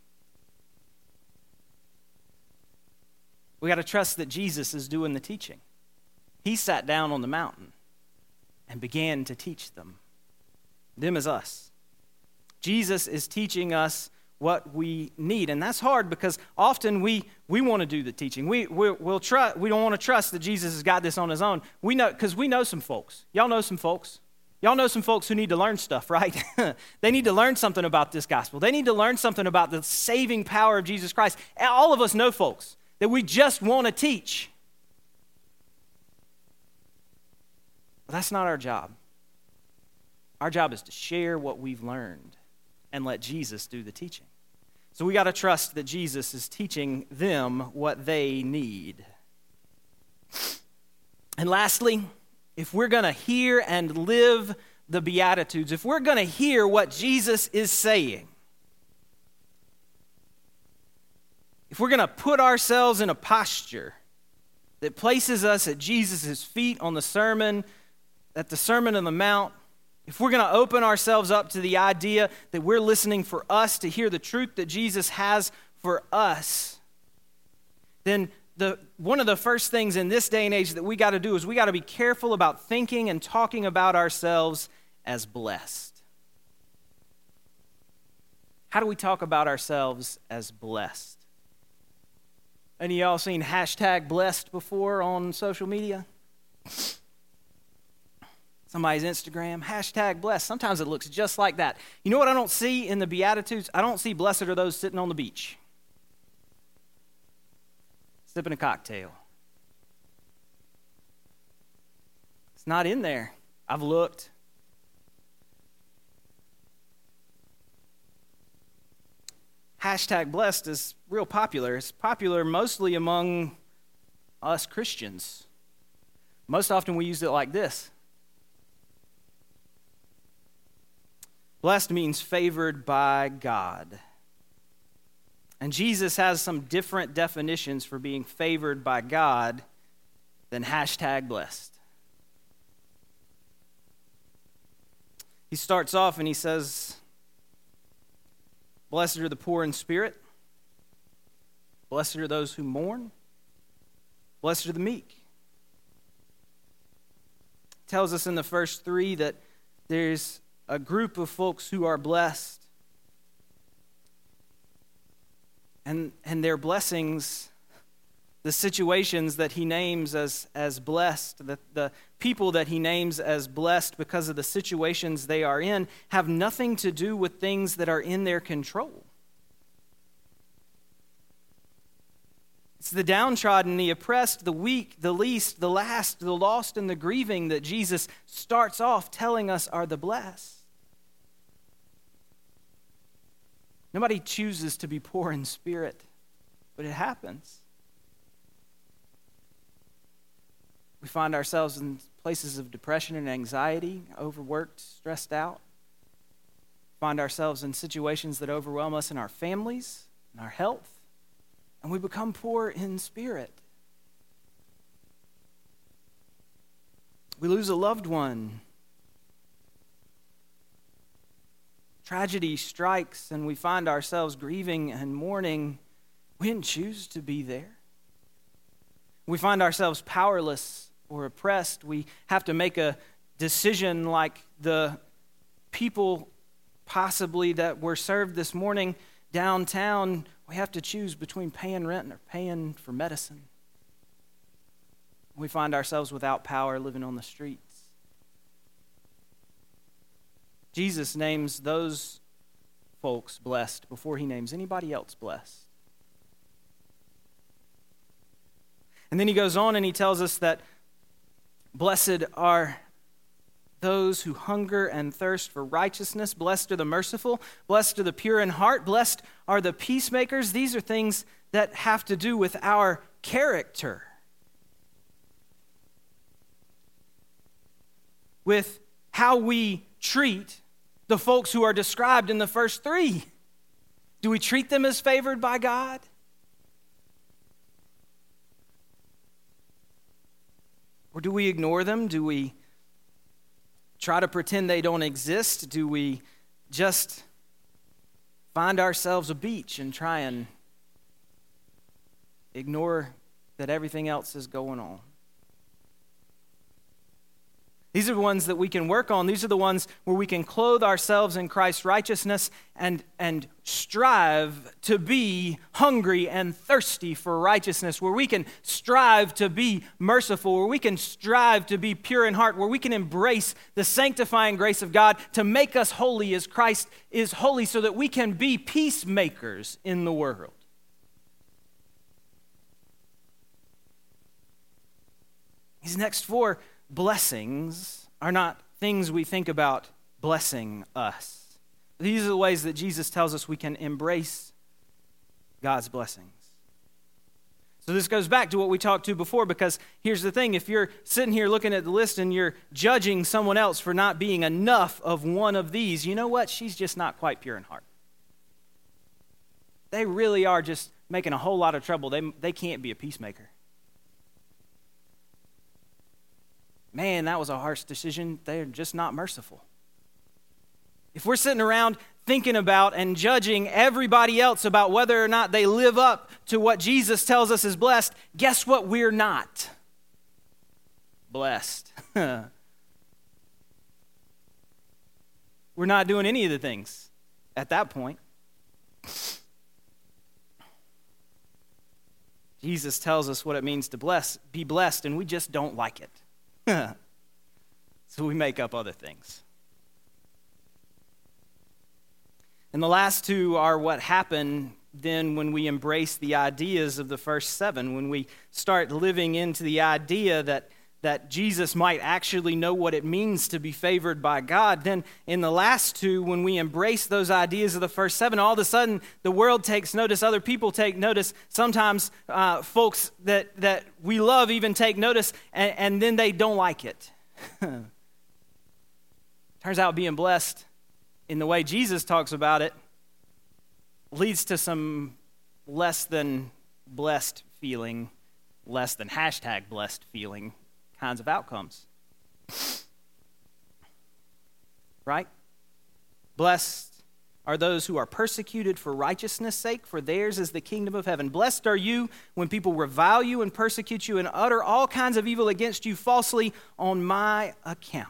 We got to trust that Jesus is doing the teaching. He sat down on the mountain and began to teach them. Them as us. Jesus is teaching us what we need. And that's hard because often we we want to do the teaching. We we we'll try, we don't want to trust that Jesus has got this on his own. We know because we know some folks. Y'all know some folks. Y'all know some folks who need to learn stuff, right? They need to learn something about this gospel. They need to learn something about the saving power of Jesus Christ. All of us know folks that we just want to teach. But that's not our job. Our job is to share what we've learned and let Jesus do the teaching. So we got to trust that Jesus is teaching them what they need. And lastly, if we're going to hear and live the Beatitudes, if we're going to hear what Jesus is saying, if we're going to put ourselves in a posture that places us at Jesus' feet on the sermon, at the Sermon on the Mount, if we're going to open ourselves up to the idea that we're listening for us to hear the truth that Jesus has for us, then the one of the first things in this day and age that we got to do is we got to be careful about thinking and talking about ourselves as blessed. How do we talk about ourselves as blessed? Any of y'all seen hashtag blessed before on social media? Somebody's Instagram, hashtag blessed. Sometimes it looks just like that. You know what I don't see in the Beatitudes? I don't see blessed are those sitting on the beach, sipping a cocktail. It's not in there. I've looked. Hashtag blessed is real popular. It's popular mostly among us Christians. Most often we use it like this. Blessed means favored by God. And Jesus has some different definitions for being favored by God than hashtag blessed. He starts off and he says, blessed are the poor in spirit. Blessed are those who mourn. Blessed are the meek. It tells us in the first three that there's a group of folks who are blessed. And, and their blessings, the situations that he names as, as blessed, the, the people that he names as blessed because of the situations they are in, have nothing to do with things that are in their control. It's the downtrodden, the oppressed, the weak, the least, the last, the lost, and the grieving that Jesus starts off telling us are the blessed. Nobody chooses to be poor in spirit, but it happens. We find ourselves in places of depression and anxiety, overworked, stressed out. Find ourselves in situations that overwhelm us in our families, in our health, and we become poor in spirit. We lose a loved one. Tragedy strikes and we find ourselves grieving and mourning. We didn't choose to be there. We find ourselves powerless or oppressed. We have to make a decision like the people possibly that were served this morning downtown. We have to choose between paying rent or paying for medicine. We find ourselves without power living on the streets. Jesus names those folks blessed before he names anybody else blessed. And then he goes on and he tells us that blessed are those who hunger and thirst for righteousness. Blessed are the merciful. Blessed are the pure in heart. Blessed are the peacemakers. These are things that have to do with our character, with how we treat the folks who are described in the first three. Do we treat them as favored by God? Or do we ignore them? Do we try to pretend they don't exist? Do we just find ourselves a beach and try and ignore that everything else is going on? These are the ones that we can work on. These are the ones where we can clothe ourselves in Christ's righteousness and, and strive to be hungry and thirsty for righteousness, where we can strive to be merciful, where we can strive to be pure in heart, where we can embrace the sanctifying grace of God to make us holy as Christ is holy, so that we can be peacemakers in the world. These next four blessings are not things we think about blessing us. These are the ways that Jesus tells us we can embrace God's blessings. So this goes back to what we talked to before, because here's the thing. If you're sitting here looking at the list and you're judging someone else for not being enough of one of these, you know what? She's just not quite pure in heart. They really are just making a whole lot of trouble. They, they can't be a peacemaker. Man, that was a harsh decision. They're just not merciful. If we're sitting around thinking about and judging everybody else about whether or not they live up to what Jesus tells us is blessed, guess what? We're not blessed. We're not doing any of the things at that point. Jesus tells us what it means to bless, be blessed, and we just don't like it. So we make up other things. And the last two are what happen then when we embrace the ideas of the first seven, when we start living into the idea that, that Jesus might actually know what it means to be favored by God. Then in the last two, when we embrace those ideas of the first seven, all of a sudden the world takes notice, other people take notice, sometimes uh, folks that, that we love even take notice, and, and then they don't like it. Turns out being blessed in the way Jesus talks about it leads to some less than blessed feeling, less than hashtag blessed feeling kinds of outcomes. Right? Blessed are those who are persecuted for righteousness' sake, for theirs is the kingdom of heaven. Blessed are you when people revile you and persecute you and utter all kinds of evil against you falsely on my account.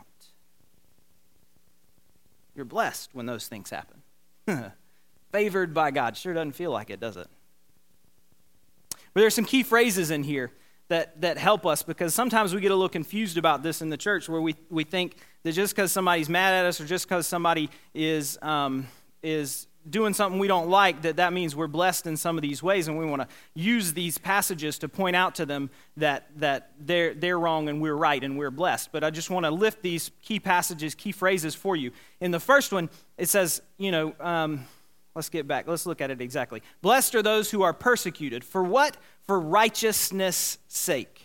You're blessed when those things happen. Favored by God. Sure doesn't feel like it, does it? But there's some key phrases in here that, that help us, because sometimes we get a little confused about this in the church, where we, we think that just because somebody's mad at us or just because somebody is um, is doing something we don't like, that that means we're blessed in some of these ways, and we want to use these passages to point out to them that that they're they're wrong and we're right and we're blessed. But I just want to lift these key passages, key phrases for you. In the first one, it says, you know, um, let's get back. Let's look at it exactly. Blessed are those who are persecuted. For what? For righteousness' sake.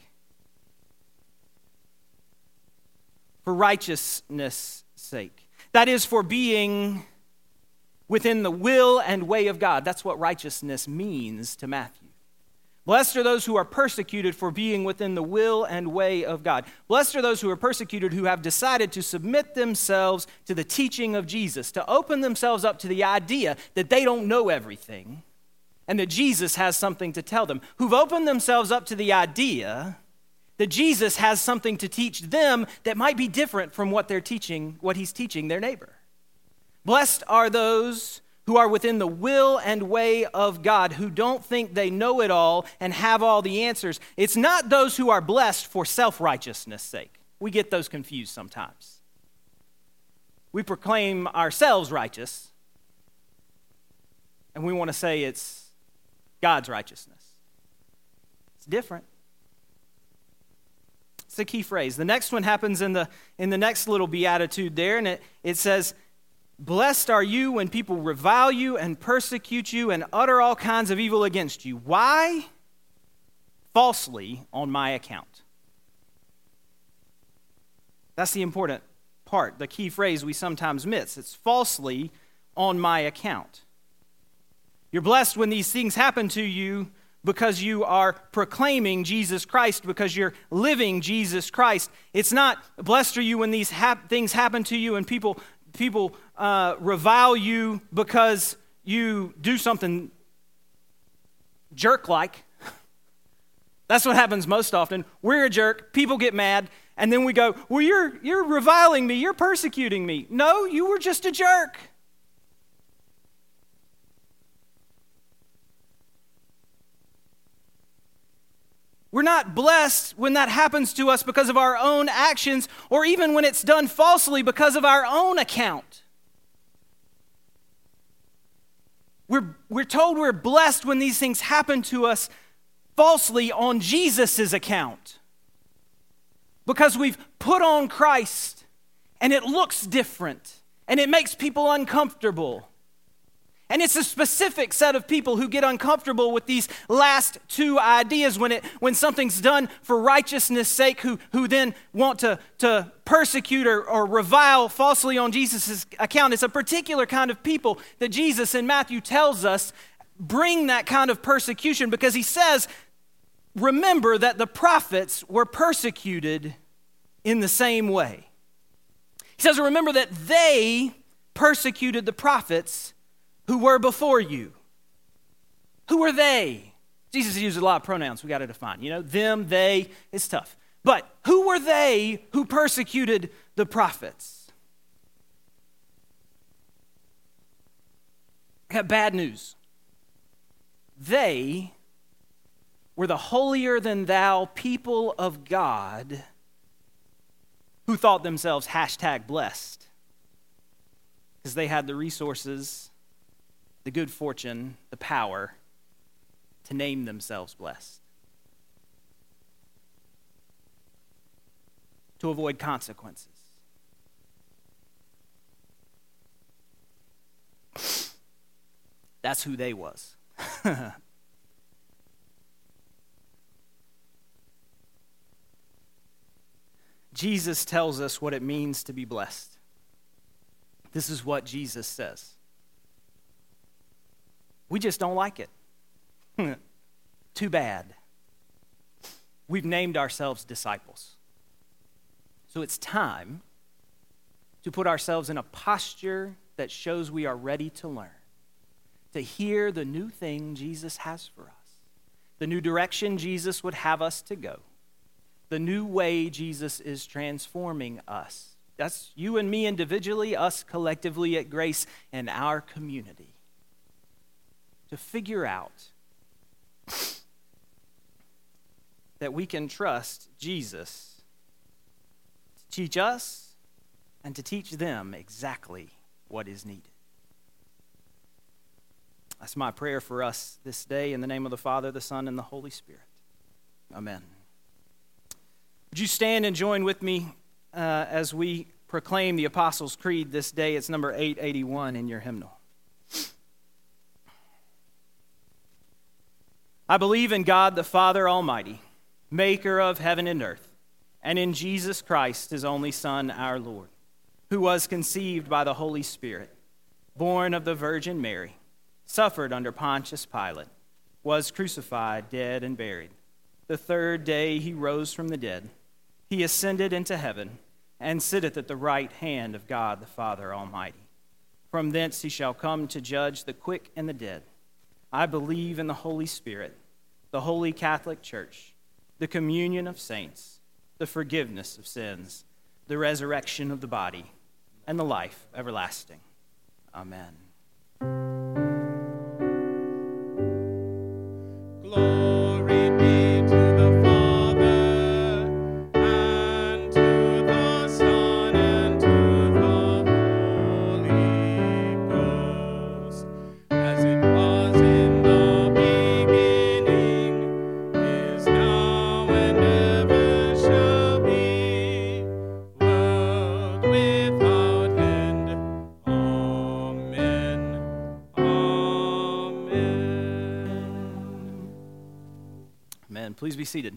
For righteousness' sake. That is, for being within the will and way of God. That's what righteousness means to Matthew. Blessed are those who are persecuted for being within the will and way of God. Blessed are those who are persecuted who have decided to submit themselves to the teaching of Jesus, to open themselves up to the idea that they don't know everything and that Jesus has something to tell them, who've opened themselves up to the idea that Jesus has something to teach them that might be different from what they're teaching, what he's teaching their neighbor. Blessed are those who are within the will and way of God, who don't think they know it all and have all the answers. It's not those who are blessed for self-righteousness' sake. We get those confused sometimes. We proclaim ourselves righteous, and we want to say it's God's righteousness. It's different. It's a key phrase. The next one happens in the in the next little beatitude there, and it, it says, blessed are you when people revile you and persecute you and utter all kinds of evil against you. Why? Falsely on my account. That's the important part, the key phrase we sometimes miss. It's falsely on my account. You're blessed when these things happen to you because you are proclaiming Jesus Christ, because you're living Jesus Christ. It's not blessed are you when these hap- things happen to you and people people uh, revile you because you do something jerk-like. That's what happens most often. We're a jerk, people get mad, and then we go, well, you're you're reviling me, you're persecuting me. No, you were just a jerk. We're not blessed when that happens to us because of our own actions, or even when it's done falsely because of our own account. We're, we're told we're blessed when these things happen to us falsely on Jesus' account. Because we've put on Christ, and it looks different, and it makes people uncomfortable. And it's a specific set of people who get uncomfortable with these last two ideas when it when something's done for righteousness' sake, who, who then want to, to persecute or, or revile falsely on Jesus' account. It's a particular kind of people that Jesus in Matthew tells us bring that kind of persecution, because he says, remember that the prophets were persecuted in the same way. He says, remember that they persecuted the prophets who were before you. Who were they? Jesus uses a lot of pronouns we got to define. You know, them, they, it's tough. But who were they who persecuted the prophets? I got bad news. They were the holier-than-thou people of God who thought themselves hashtag blessed because they had the resources, the good fortune, the power to name themselves blessed, to avoid consequences. That's who they was. Jesus tells us what it means to be blessed. This is what Jesus says. We just don't like it. Too bad. We've named ourselves disciples. So it's time to put ourselves in a posture that shows we are ready to learn, to hear the new thing Jesus has for us, the new direction Jesus would have us to go, the new way Jesus is transforming us. That's you and me individually, us collectively at Grace, and our community. To figure out that we can trust Jesus to teach us and to teach them exactly what is needed. That's my prayer for us this day, in the name of the Father, the Son, and the Holy Spirit. Amen. Would you stand and join with me uh, as we proclaim the Apostles' Creed this day? It's number eight eighty-one in your hymnal. I believe in God the Father Almighty, maker of heaven and earth, and in Jesus Christ, his only Son, our Lord, who was conceived by the Holy Spirit, born of the Virgin Mary, suffered under Pontius Pilate, was crucified, dead, and buried. The third day he rose from the dead. He ascended into heaven and sitteth at the right hand of God the Father Almighty. From thence he shall come to judge the quick and the dead. I believe in the Holy Spirit, the Holy Catholic Church, the communion of saints, the forgiveness of sins, the resurrection of the body, and the life everlasting. Amen. Glory be to the Father, and to the Son, and to the Holy Ghost, as it was in the beginning, is now, and ever shall be, Please be seated.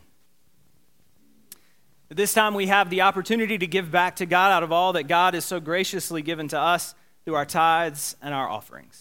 At this time, we have the opportunity to give back to God out of all that God has so graciously given to us through our tithes and our offerings.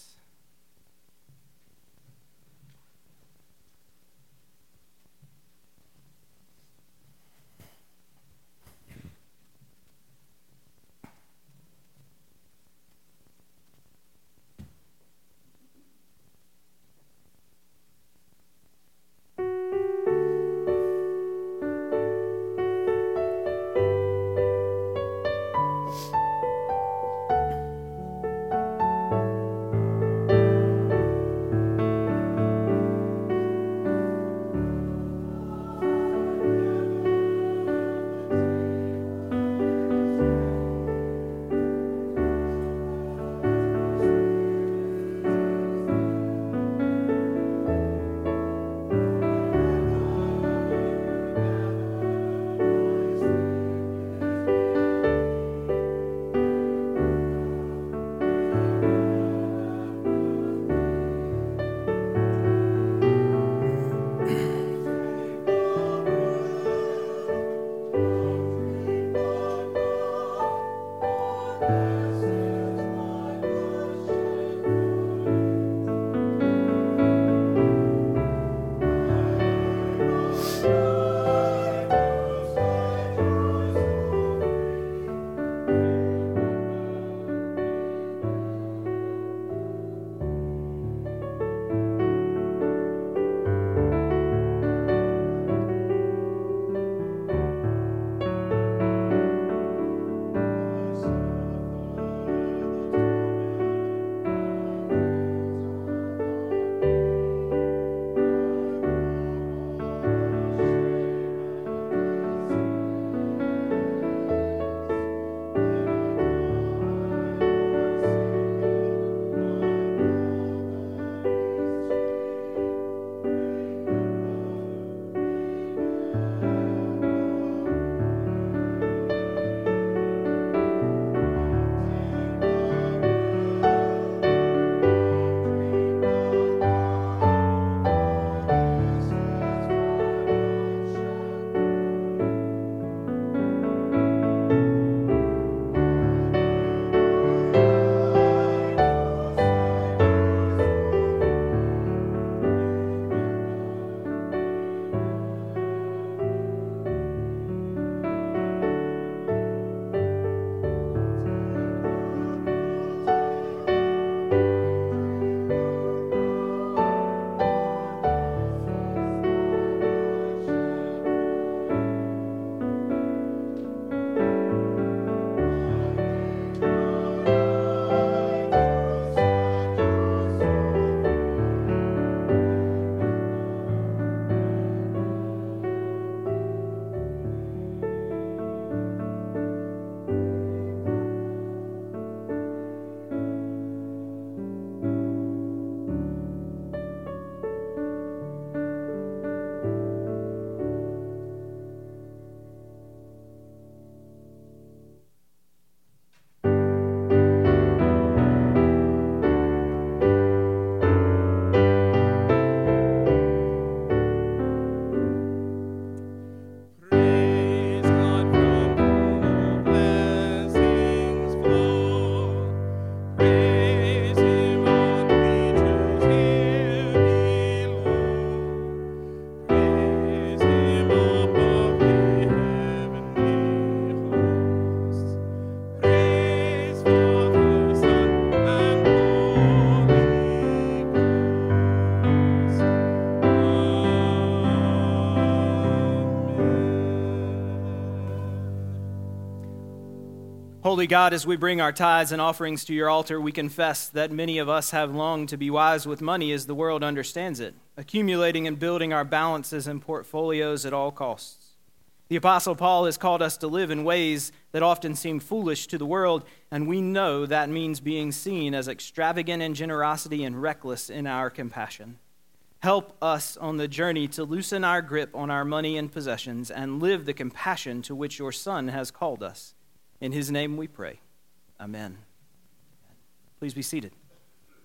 Holy God, as we bring our tithes and offerings to your altar, we confess that many of us have longed to be wise with money as the world understands it, accumulating and building our balances and portfolios at all costs. The Apostle Paul has called us to live in ways that often seem foolish to the world, and we know that means being seen as extravagant in generosity and reckless in our compassion. Help us on the journey to loosen our grip on our money and possessions and live the compassion to which your Son has called us. In his name we pray. Amen. Please be seated.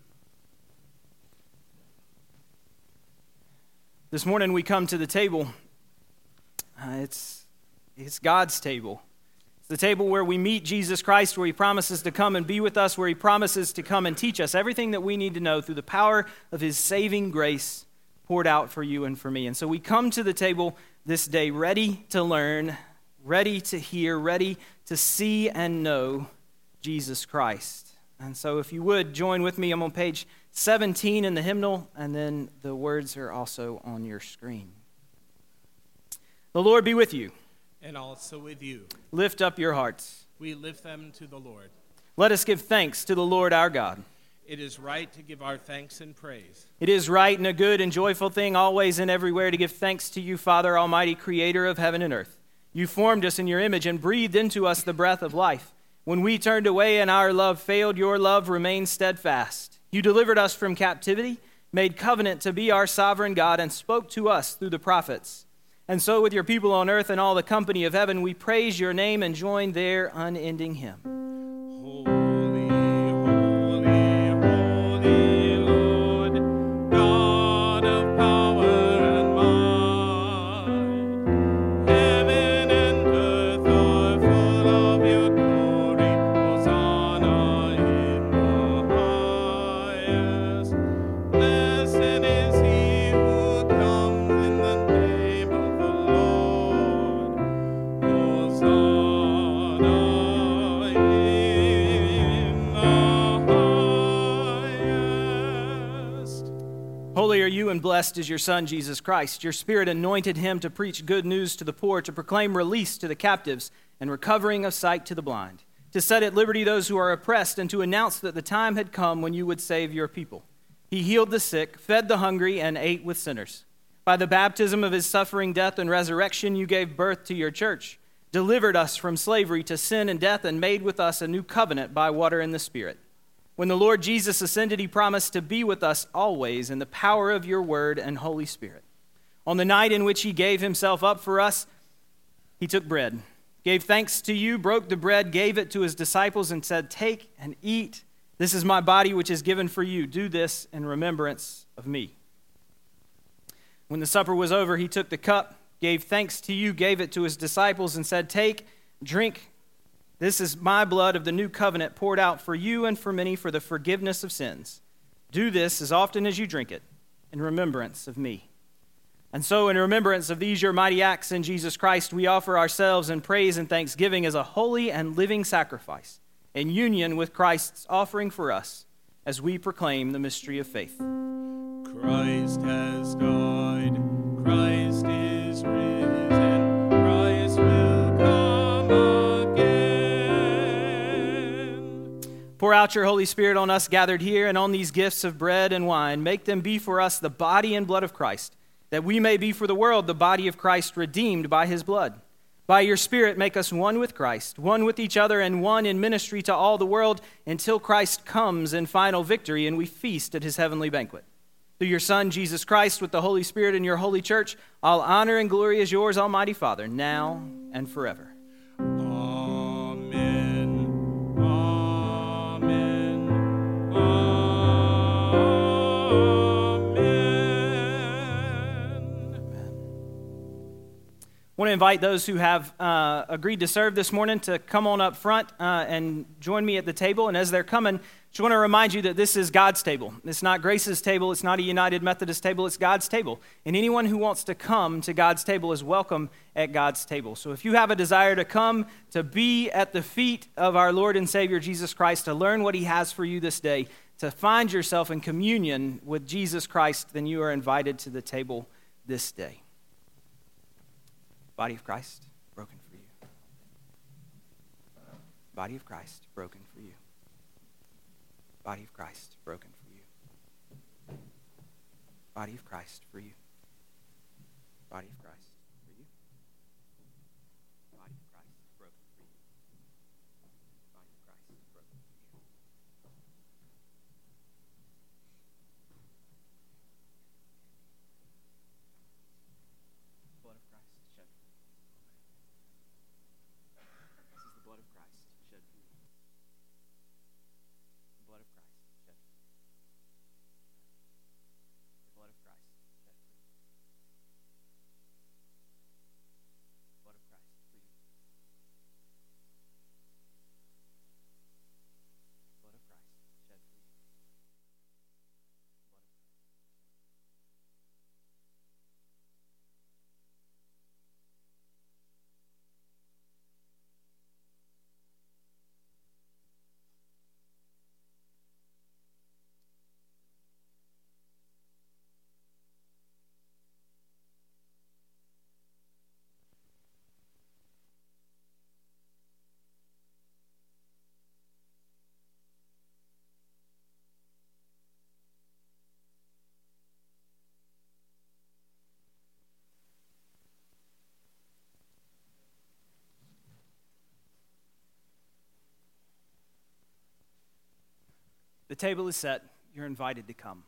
This morning we come to the table Uh, it's, it's God's table. It's the table where we meet Jesus Christ, where he promises to come and be with us, where he promises to come and teach us everything that we need to know through the power of his saving grace poured out for you and for me. And so we come to the table this day ready to learn, ready to hear, ready to see and know Jesus Christ. And so if you would, join with me. I'm on page seventeen in the hymnal, and then the words are also on your screen. The Lord be with you. And also with you. Lift up your hearts. We lift them to the Lord. Let us give thanks to the Lord our God. It is right to give our thanks and praise. It is right and a good and joyful thing always and everywhere to give thanks to you, Father Almighty, creator of heaven and earth. You formed us in your image and breathed into us the breath of life. When we turned away and our love failed, your love remained steadfast. You delivered us from captivity, made covenant to be our sovereign God, and spoke to us through the prophets. And so with your people on earth and all the company of heaven, we praise your name and join their unending hymn. Holy, holy, holy Lord, God of power and might. Heaven and earth are full of your glory. Hosanna in the highest. Blessed is he who comes in the name of the Lord. Hosanna in the highest. Holy are you and blessed is your Son, Jesus Christ. Your Spirit anointed him to preach good news to the poor, to proclaim release to the captives and recovering of sight to the blind, to set at liberty those who are oppressed, and to announce that the time had come when you would save your people. He healed the sick, fed the hungry, and ate with sinners. By the baptism of his suffering, death, and resurrection, you gave birth to your church, delivered us from slavery to sin and death, and made with us a new covenant by water and the Spirit. When the Lord Jesus ascended, he promised to be with us always in the power of your word and Holy Spirit. On the night in which he gave himself up for us, he took bread, gave thanks to you, broke the bread, gave it to his disciples, and said, "Take and eat. This is my body which is given for you. Do this in remembrance of me." When the supper was over, he took the cup, gave thanks to you, gave it to his disciples, and said, "Take, drink. This is my blood of the new covenant poured out for you and for many for the forgiveness of sins. Do this as often as you drink it in remembrance of me." And so in remembrance of these your mighty acts in Jesus Christ, we offer ourselves in praise and thanksgiving as a holy and living sacrifice in union with Christ's offering for us as we proclaim the mystery of faith. Christ has died, Christ is risen, Christ will come again. Pour out your Holy Spirit on us gathered here and on these gifts of bread and wine. Make them be for us the body and blood of Christ, that we may be for the world the body of Christ redeemed by his blood. By your Spirit, make us one with Christ, one with each other, and one in ministry to all the world until Christ comes in final victory and we feast at his heavenly banquet. Through your Son, Jesus Christ, with the Holy Spirit in your holy church, all honor and glory is yours, Almighty Father, now and forever. Amen. Amen. Amen. I want to invite those who have uh, agreed to serve this morning to come on up front uh, and join me at the table. And as they're coming, just want to remind you that this is God's table. It's not Grace's table. It's not a United Methodist table. It's God's table. And anyone who wants to come to God's table is welcome at God's table. So if you have a desire to come to be at the feet of our Lord and Savior Jesus Christ, to learn what he has for you this day, to find yourself in communion with Jesus Christ, then you are invited to the table this day. Body of Christ, broken for you. Body of Christ, broken for you. Body of Christ, broken for you. Body of Christ, for you. Body of Christ, for you. Body of Christ, broken for you. Body of Christ, broken for you. Blood of Christ shed for you. This is the blood of Christ shed for you. The blood of Christ shed for you. The blood of Christ shed for you. table is set. You're invited to come.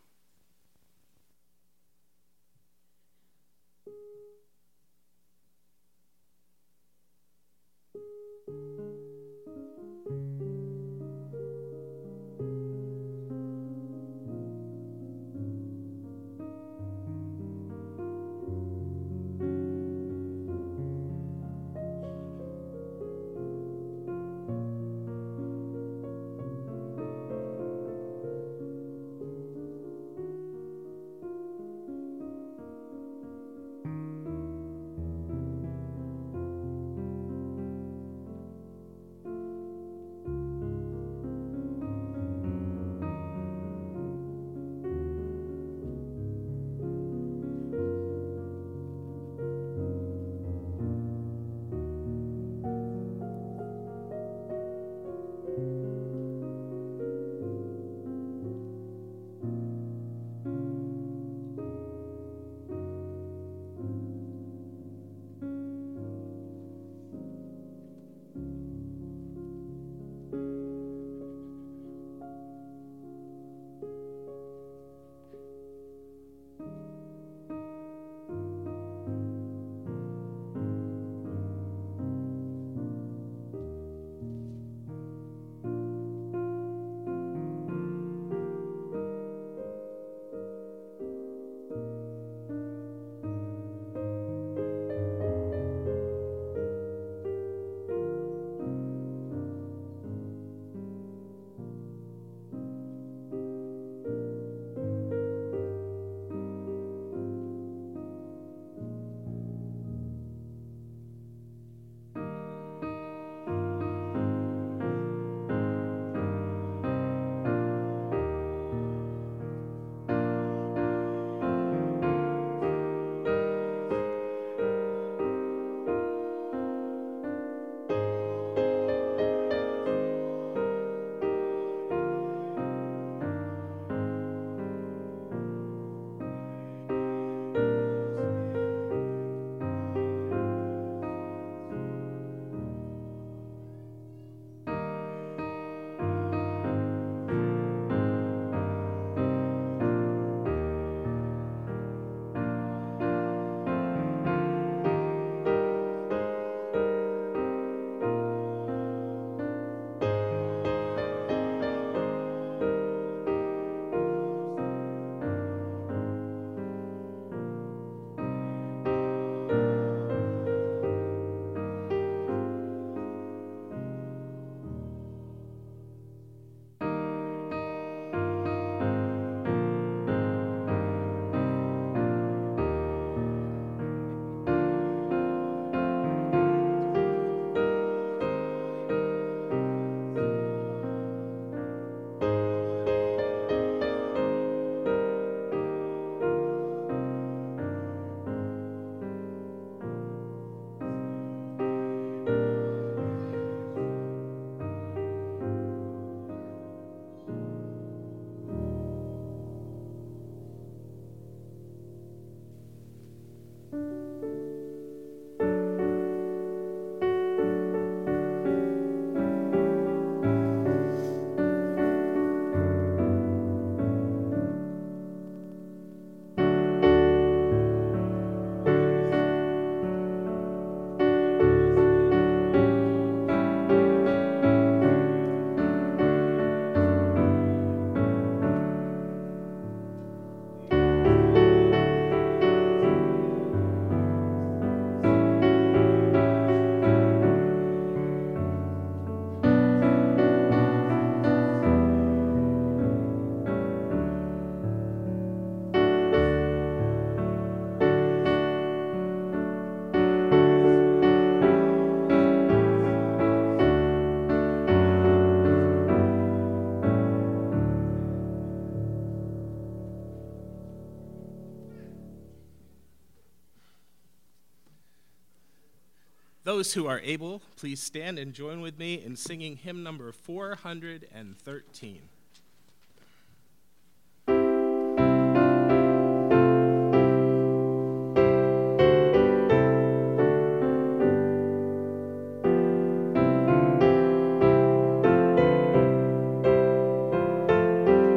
Those who are able, please stand and join with me in singing hymn number four hundred thirteen. Thank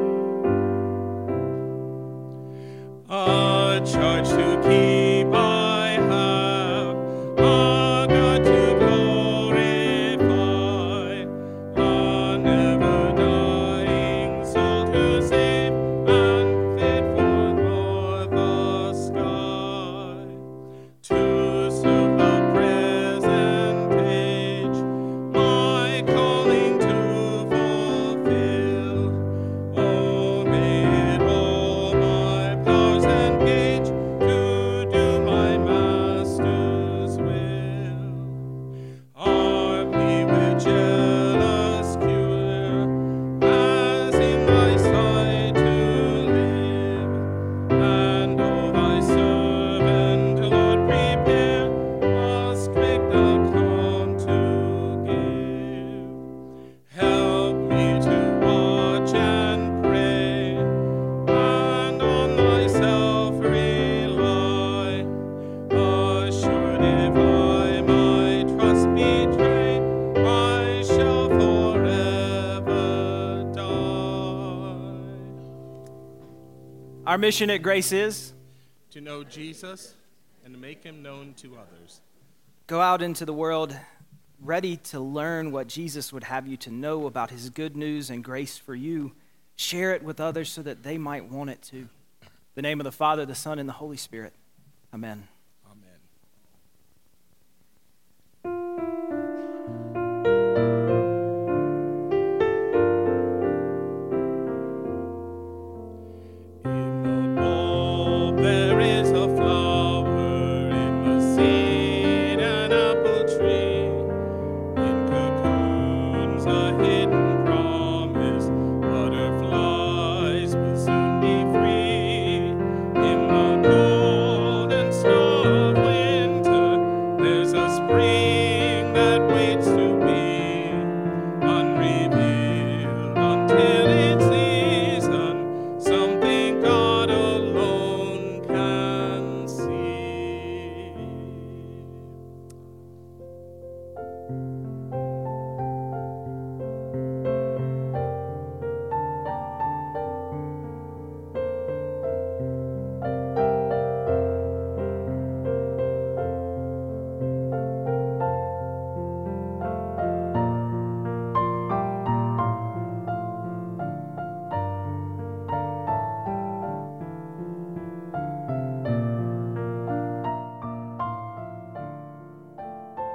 Our mission at Grace is to know Jesus and to make him known to others. go out into the world ready to learn what Jesus would have you to know about his good news and grace for you. Share it with others so that they might want it too. In the name of the Father, the Son, and the Holy Spirit. Amen.